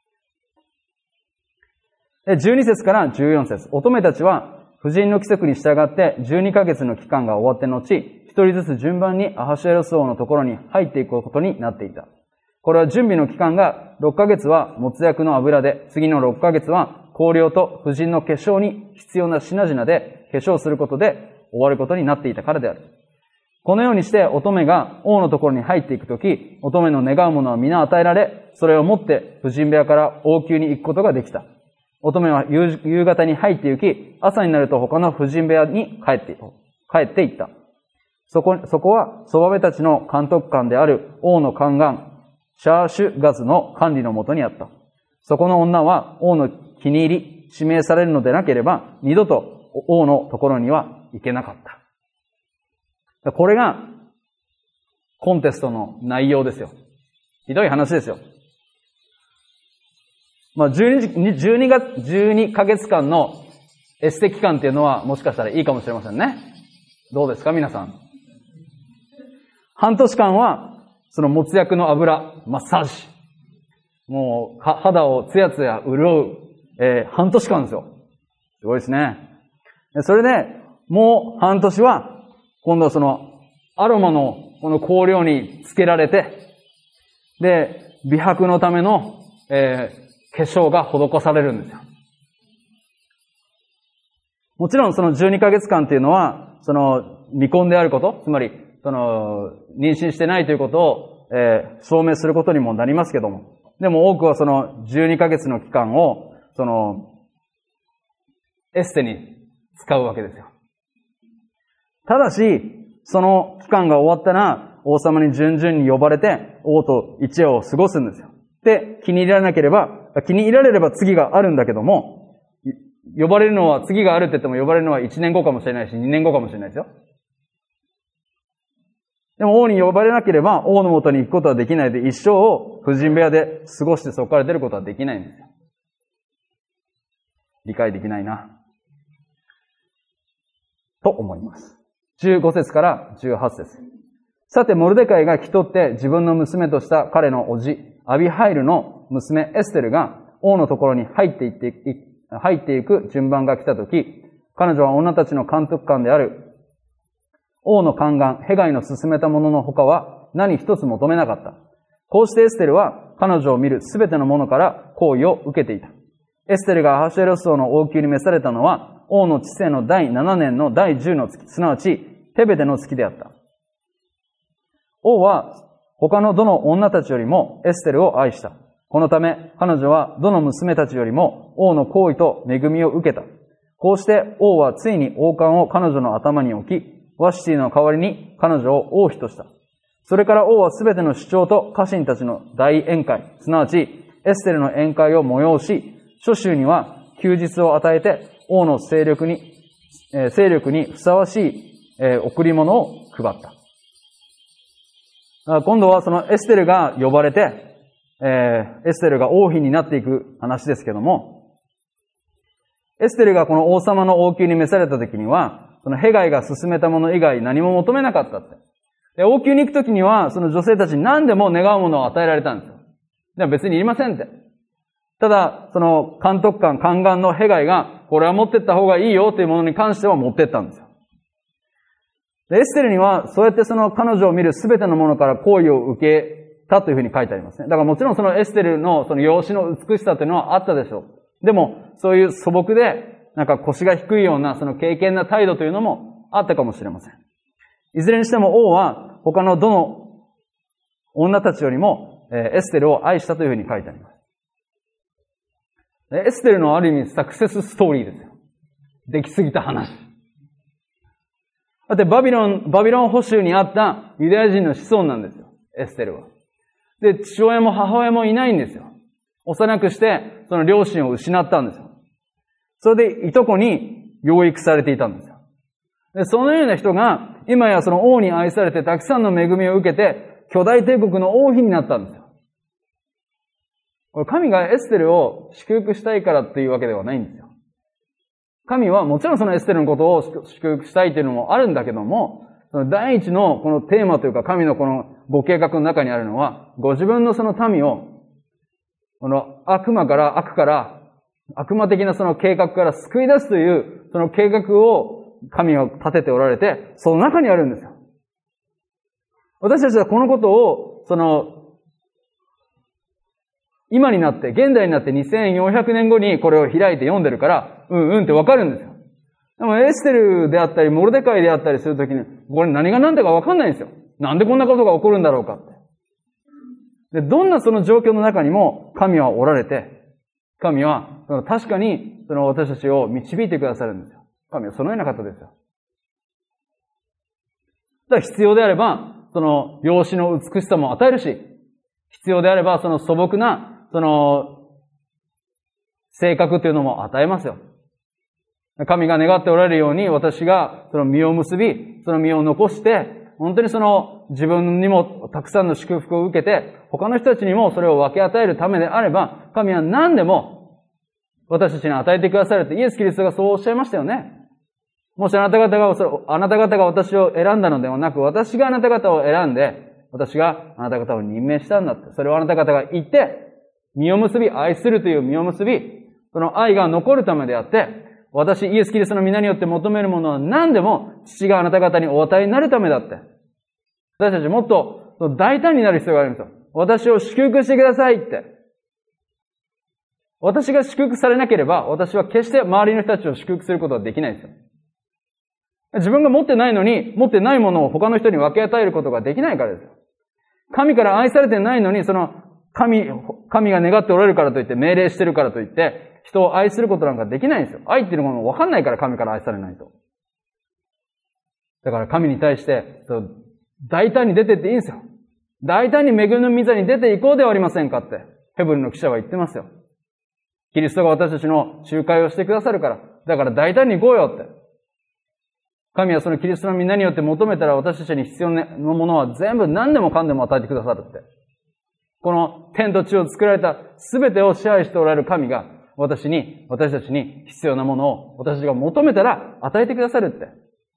で、じゅうに節からじゅうよん節。乙女たちは、夫人の規則に従ってじゅうにかげつの期間が終わって後、一人ずつ順番にアハシュエロス王のところに入っていくことになっていた。これは準備の期間がろっかげつは没薬の油で、次のろっかげつは香料と夫人の化粧に必要な品々で化粧することで終わることになっていたからである。このようにして乙女が王のところに入っていくとき、乙女の願うものは皆与えられ、それを持って夫人部屋から王宮に行くことができた。乙女は夕方に入って行き、朝になると他の夫人部屋に帰って、帰って行った。そこ、そこは、そばめたちの監督官である王の宦官、シャーシュガズの管理のもとにあった。そこの女は王の気に入り、指名されるのでなければ、二度と王のところには行けなかった。これが、コンテストの内容ですよ。ひどい話ですよ。まあ、じゅうに、じゅうにがつ、じゅうにかげつかんのエステ期間っていうのはもしかしたらいいかもしれませんね。どうですか皆さん。半年間は、その没薬の油、マッサージ。もう、肌をツヤツヤ潤う、えー、半年間ですよ。すごいですね。それで、もう半年は、今度はその、アロマのこの香料につけられて、で、美白のための、えー化粧が施されるんですよ。もちろんそのじゅうにかげつかんっていうのは、その未婚であること、つまり、その妊娠してないということを、えー、証明することにもなりますけども。でも多くはそのじゅうにかげつの期間を、その、エステに使うわけですよ。ただし、その期間が終わったら、王様に順々に呼ばれて、王と一夜を過ごすんですよ。で、気に入らなければ、気に入られれば次があるんだけども、呼ばれるのは、次があるって言っても呼ばれるのはいちねんごかもしれないし、にねんごかもしれないですよ。でも王に呼ばれなければ、王の元に行くことはできないで、一生を夫人部屋で過ごしてそこから出ることはできないんですよ。理解できないな。と思います。じゅうご節からじゅうはち節。さて、モルデカイが気取って自分の娘とした彼の叔父、アビハイルの娘エステルが王のところに入っていって、入っていく順番が来たとき、彼女は女たちの監督官である王の宦官、ヘガイの進めたものの他は何一つ求めなかった。こうしてエステルは彼女を見るすべてのものから好意を受けていた。エステルがアハシュエロス王の王宮に召されたのは王の治世のだいななねんのだいじゅうの月、すなわちテベテの月であった。王は他のどの女たちよりもエステルを愛した。このため彼女はどの娘たちよりも王の好意と恵みを受けた。こうして王はついに王冠を彼女の頭に置き、ワシティの代わりに彼女を王妃とした。それから王はすべての首長と家臣たちの大宴会、すなわちエステルの宴会を催し、諸州には休日を与えて王の勢力に、えー、勢力にふさわしい、えー、贈り物を配った。今度はそのエステルが呼ばれて、えー、エステルが王妃になっていく話ですけども、エステルがこの王様の王宮に召された時には、そのヘガイが進めたもの以外何も求めなかったって。で、王宮に行く時には、その女性たちに何でも願うものを与えられたんですよ。でも別にいりませんって。ただ、その監督官、宦官のヘガイが、これは持ってった方がいいよというものに関しては持ってったんですよ。で、エステルには、そうやってその彼女を見るすべてのものから好意を受けたというふうに書いてありますね。だからもちろんそのエステルのその容姿の美しさというのはあったでしょう。でも、そういう素朴で、なんか腰が低いようなその敬虔な態度というのもあったかもしれません。いずれにしても王は他のどの女たちよりも、エステルを愛したというふうに書いてあります。エステルのある意味サクセスストーリーですよ。できすぎた話。だってバビロン、バビロン捕囚にあったユダヤ人の子孫なんですよ。エステルは。で、父親も母親もいないんですよ。幼くして、その両親を失ったんですよ。それで、いとこに養育されていたんですよ。で、そのような人が、今やその王に愛されてたくさんの恵みを受けて、巨大帝国の王妃になったんですよ。これ神がエステルを祝福したいからっていうわけではないんですよ。神はもちろんそのエステルのことを祝福したいというのもあるんだけども、その第一のこのテーマというか神のこのご計画の中にあるのは、ご自分のその民を、この悪魔から悪から、悪魔的なその計画から救い出すという、その計画を神は立てておられて、その中にあるんですよ。私たちはこのことを、その、今になって、現代になってにせんよんひゃくねんごにこれを開いて読んでるから、うんうんってわかるんですよ。でもエステルであったり、モルデカイであったりするときに、これ何が何だかわかんないんですよ。なんでこんなことが起こるんだろうかって。で、どんなその状況の中にも神はおられて、神はその確かにその私たちを導いてくださるんですよ。神はそのような方ですよ。だから必要であれば、その容姿の美しさも与えるし、必要であればその素朴な、その性格というのも与えますよ。神が願っておられるように私がその実を結び、その実を残して、本当にその自分にもたくさんの祝福を受けて、他の人たちにもそれを分け与えるためであれば、神は何でも私たちに与えてくださるってイエス・キリストがそうおっしゃいましたよね。もしあなた方が、あなた方が私を選んだのではなく、私があなた方を選んで、私があなた方を任命したんだって。それをあなた方が言って、実を結び、愛するという実を結び、その愛が残るためであって、私、イエス・キリストの皆によって求めるものは何でも、父があなた方にお与えになるためだって。私たちもっと大胆になる必要があるんですよ。私を祝福してくださいって。私が祝福されなければ、私は決して周りの人たちを祝福することはできないんですよ。自分が持ってないのに、持ってないものを他の人に分け与えることができないからですよ。神から愛されてないのに、その、神、神が願っておられるからといって、命令してるからといって、人を愛することなんかできないんですよ。愛っていうのも分かんないから神から愛されないと。だから神に対して、大胆に出てっていいんですよ。大胆に恵みの御座に出ていこうではありませんかって、ヘブルの記者は言ってますよ。キリストが私たちの仲介をしてくださるから、だから大胆に行こうよって。神はそのキリストの皆によって求めたら私たちに必要なものは全部何でもかんでも与えてくださるって。この天と地を作られた全てを支配しておられる神が私に、私たちに必要なものを私たちが求めたら与えてくださるって。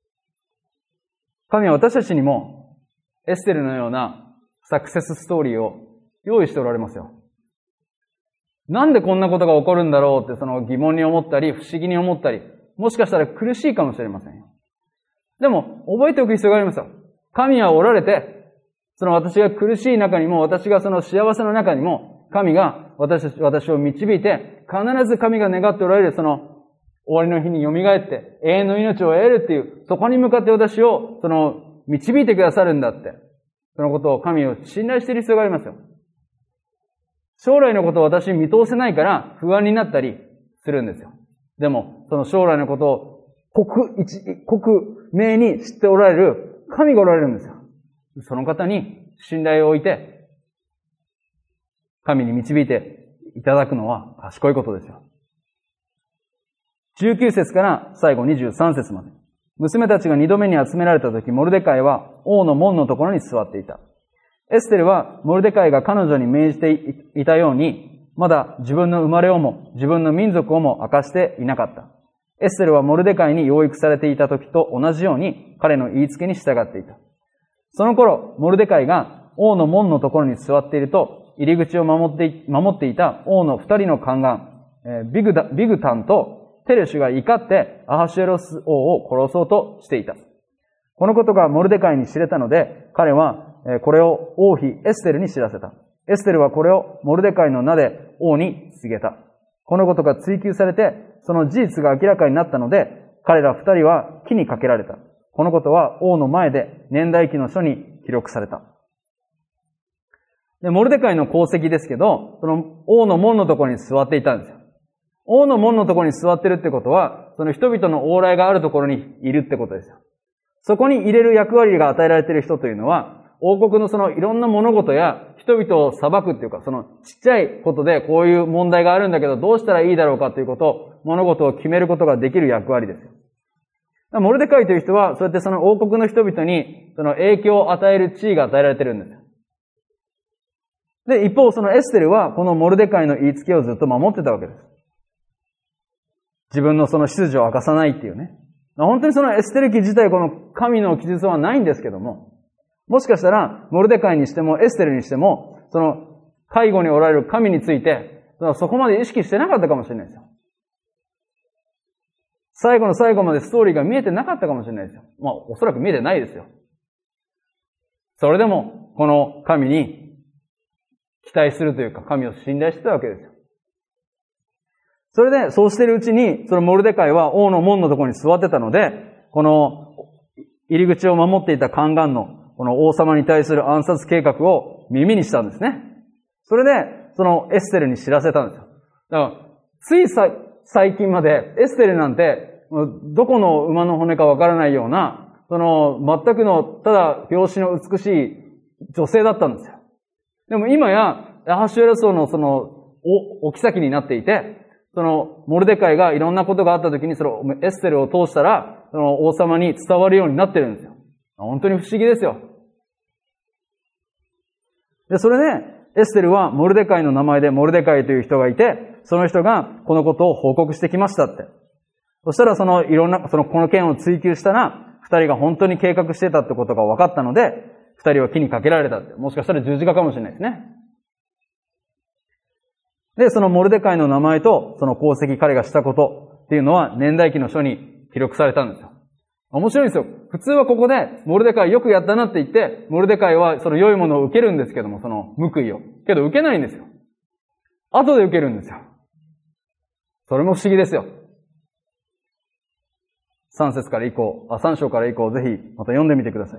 神は私たちにもエステルのようなサクセスストーリーを用意しておられますよ。なんでこんなことが起こるんだろうってその疑問に思ったり不思議に思ったり、もしかしたら苦しいかもしれませんよ。でも覚えておく必要がありますよ。神はおられて、その私が苦しい中にも、私がその幸せの中にも、神が私、私を導いて、必ず神が願っておられるその終わりの日に蘇って永遠の命を得るっていう、そこに向かって私をその導いてくださるんだって。そのことを神を信頼している必要がありますよ。将来のことを私見通せないから不安になったりするんですよ。でも、その将来のことを刻一、刻明に知っておられる神がおられるんですよ。その方に信頼を置いて、神に導いていただくのは賢いことですよ。じゅうきゅう節から最後にじゅうさん節まで。娘たちが二度目に集められたとき、モルデカイは王の門のところに座っていた。エステルはモルデカイが彼女に命じていたように、まだ自分の生まれをも自分の民族をも明かしていなかった。エステルはモルデカイに養育されていた時と同じように彼の言いつけに従っていた。その頃、モルデカイが王の門のところに座っていると、入り口を守ってい、守っていた王の二人の宦官、えー、ビグダ、ビグタンとテレシュが怒ってアハシュエロス王を殺そうとしていた。このことがモルデカイに知れたので、彼はこれを王妃エステルに知らせた。エステルはこれをモルデカイの名で王に告げた。このことが追求されて、その事実が明らかになったので、彼ら二人は木にかけられた。このことは王の前で年代記の書に記録された。で、モルデカイの功績ですけど、その王の門のところに座っていたんですよ。王の門のところに座ってるってことは、その人々の往来があるところにいるってことですよ。そこに入れる役割が与えられている人というのは、王国のそのいろんな物事や人々を裁くっていうか、そのちっちゃいことでこういう問題があるんだけどどうしたらいいだろうかということを、物事を決めることができる役割ですよ。モルデカイという人は、そうやってその王国の人々にその影響を与える地位が与えられているんですよ。で、一方そのエステルはこのモルデカイの言いつけをずっと守ってたわけです。自分のその出自を明かさないっていうね。本当にそのエステル記自体この神の記述はないんですけども、もしかしたら、モルデカイにしても、エステルにしても、その、背後におられる神について、そこまで意識してなかったかもしれないですよ。最後の最後までストーリーが見えてなかったかもしれないですよ。まあ、おそらく見えてないですよ。それでも、この神に期待するというか、神を信頼してたわけですよ。それで、そうしているうちに、そのモルデカイは王の門のところに座ってたので、この入り口を守っていた宦官のこの王様に対する暗殺計画を耳にしたんですね。それで、そのエステルに知らせたんですよ。だから、ついさ、最近までエステルなんて、どこの馬の骨かわからないような、その、全くの、ただ、容姿の美しい女性だったんですよ。でも今や、アハシュエロス王のその、お、お妃になっていて、その、モルデカイがいろんなことがあった時に、その、エステルを通したら、その王様に伝わるようになってるんですよ。本当に不思議ですよ。で、それで、エステルはモルデカイの名前でモルデカイという人がいて、その人がこのことを報告してきましたって。そしたらそのいろんな、そのこの件を追求したら、二人が本当に計画してたってことが分かったので、二人は木にかけられたって。もしかしたら十字架かもしれないですね。で、そのモルデカイの名前とその功績彼がしたことっていうのは年代記の書に記録されたんですよ。面白いんですよ。普通はここで、モルデカイよくやったなって言って、モルデカイはその良いものを受けるんですけども、その報いを。けど受けないんですよ。後で受けるんですよ。それも不思議ですよ。さん節から以降、あ、さん章から以降、ぜひまた読んでみてください。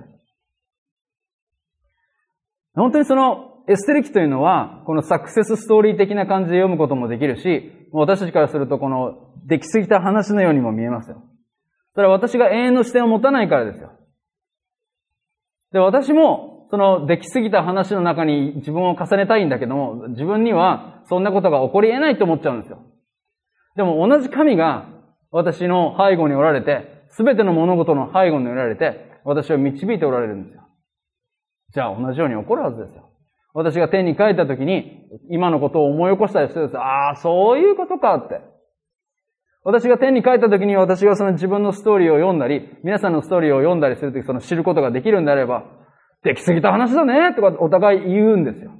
本当にそのエステル記というのは、このサクセスストーリー的な感じで読むこともできるし、私たちからするとこの出来すぎた話のようにも見えますよ。それは私が永遠の視点を持たないからですよ。で、私も、その、出来すぎた話の中に自分を重ねたいんだけども、自分にはそんなことが起こり得ないと思っちゃうんですよ。でも同じ神が私の背後におられて、すべての物事の背後におられて、私を導いておられるんですよ。じゃあ同じように起こるはずですよ。私が天に帰った時に、今のことを思い起こしたりするんですよ。ああ、そういうことかって。私が天に帰った時に私がその自分のストーリーを読んだり、皆さんのストーリーを読んだりするとき、その知ることができるんであれば、できすぎた話だねとかお互い言うんですよ。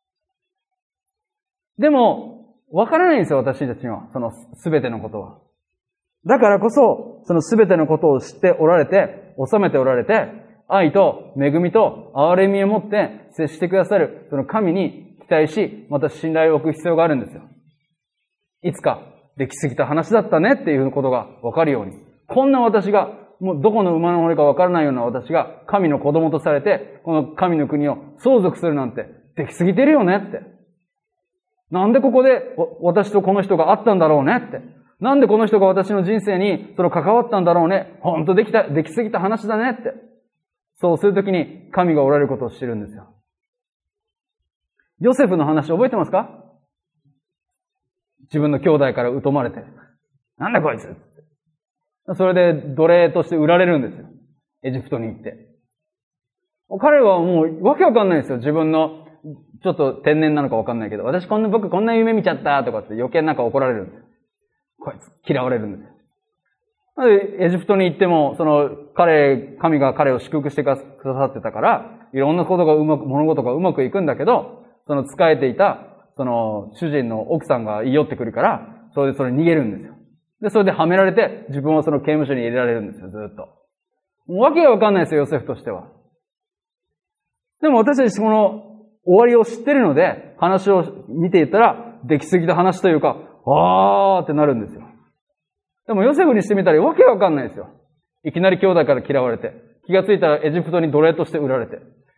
でも、わからないんですよ、私たちには。そのすべてのことは。だからこそ、そのすべてのことを知っておられて、収めておられて、愛と恵みと憐れみを持って接してくださる、その神に期待し、また信頼を置く必要があるんですよ。いつか、できすぎた話だったねっていうことがわかるように。こんな私が、もうどこの馬の骨かわからないような私が神の子供とされて、この神の国を相続するなんてできすぎてるよねって。なんでここで私とこの人が会ったんだろうねって。なんでこの人が私の人生にその関わったんだろうね。ほんとできた、できすぎた話だねって。そうするときに神がおられることを知るんですよ。ヨセフの話覚えてますか？自分の兄弟から疎まれて。なんだこいつ！それで奴隷として売られるんですよ。エジプトに行って。彼はもうわけわかんないですよ。自分の、ちょっと天然なのかわかんないけど、私こんな、僕こんな夢見ちゃったとかって余計なんか怒られるんですよ。こいつ、嫌われるんですよ。で、エジプトに行っても、その、彼、神が彼を祝福してくださってたから、いろんなことがうまく、物事がうまくいくんだけど、その仕えていた、その、主人の奥さんが言い寄ってくるから、それでそれ逃げるんですよ。で、それではめられて、自分はその刑務所に入れられるんですよ、ずっと。もうわけがわかんないですよ、ヨセフとしては。でも私たちこの終わりを知ってるので、話を見ていったら、できすぎた話というか、あーってなるんですよ。でもヨセフにしてみたらわけがわかんないですよ。いきなり兄弟から嫌われて、気がついたらエジプトに奴隷として売られて、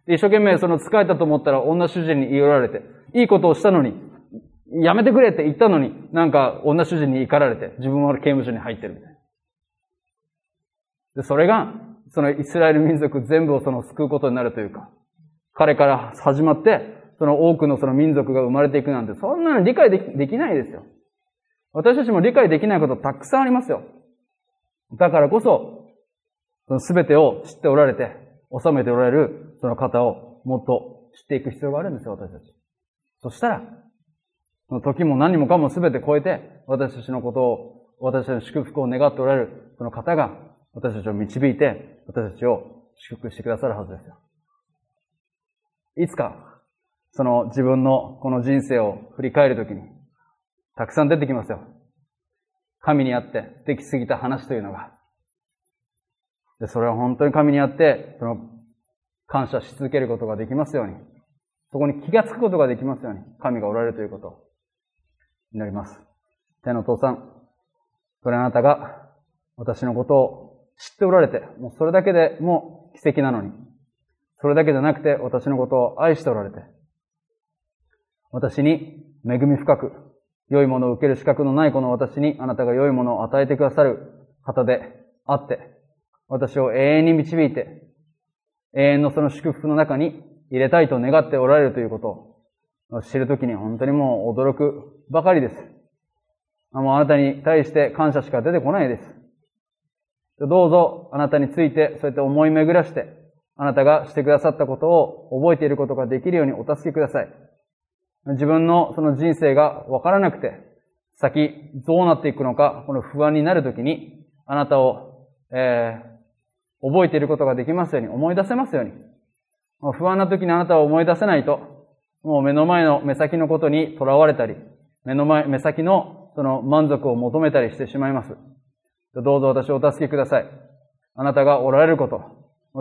一生懸命その仕えたと思ったら女主人に言い寄られて、いいことをしたのに、やめてくれって言ったのに、なんか女主人に怒られて、自分は刑務所に入ってるみたいな。で、それが、そのイスラエル民族全部をその救うことになるというか、彼から始まって、その多くのその民族が生まれていくなんて、そんなの理解でき、できないですよ。私たちも理解できないことたくさんありますよ。だからこそ、その全てを知っておられて、収めておられるその方をもっと知っていく必要があるんですよ、私たち。そしたら、その時も何もかも全て超えて、私たちのことを、私たちの祝福を願っておられるその方が、私たちを導いて、私たちを祝福してくださるはずですよ。いつか、その自分のこの人生を振り返るときに、たくさん出てきますよ。神にあってできすぎた話というのが。で、それは本当に神にあって、その感謝し続けることができますように、そこに気がつくことができますように、神がおられるということを祈ります。天のお父さん、それあなたが私のことを知っておられて、もうそれだけでも奇跡なのに、それだけじゃなくて私のことを愛しておられて、私に恵み深く、良いものを受ける資格のないこの私にあなたが良いものを与えてくださる方であって、私を永遠に導いて、永遠のその祝福の中に入れたいと願っておられるということを知るときに本当にもう驚くばかりです。もうあなたに対して感謝しか出てこないです。どうぞあなたについてそうやって思い巡らして、あなたがしてくださったことを覚えていることができるようにお助けください。自分のその人生がわからなくて、先どうなっていくのか、この不安になるときに、あなたを、えー、覚えていることができますように、思い出せますように。不安なときにあなたを思い出せないと、もう目の前の目先のことに囚われたり、目の前、目先のその満足を求めたりしてしまいます。どうぞ私をお助けください。あなたがおられること、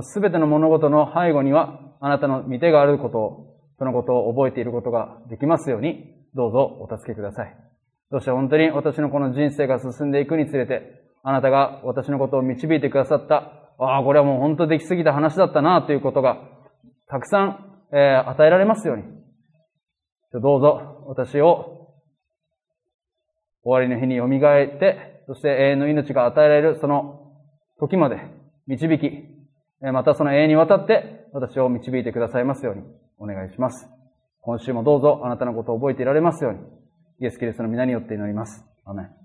すべての物事の背後には、あなたの御手があることを、そのことを覚えていることができますように、どうぞお助けください。そして本当に私のこの人生が進んでいくにつれて、あなたが私のことを導いてくださった、ああ、これはもう本当できすぎた話だったなということが、たくさん、えー、与えられますように。どうぞ私を終わりの日に蘇って、そして永遠の命が与えられるその時まで導き、またその永遠にわたって私を導いてくださいますようにお願いします。今週もどうぞあなたのことを覚えていられますように、イエス・キリストの皆によって祈ります。アメン。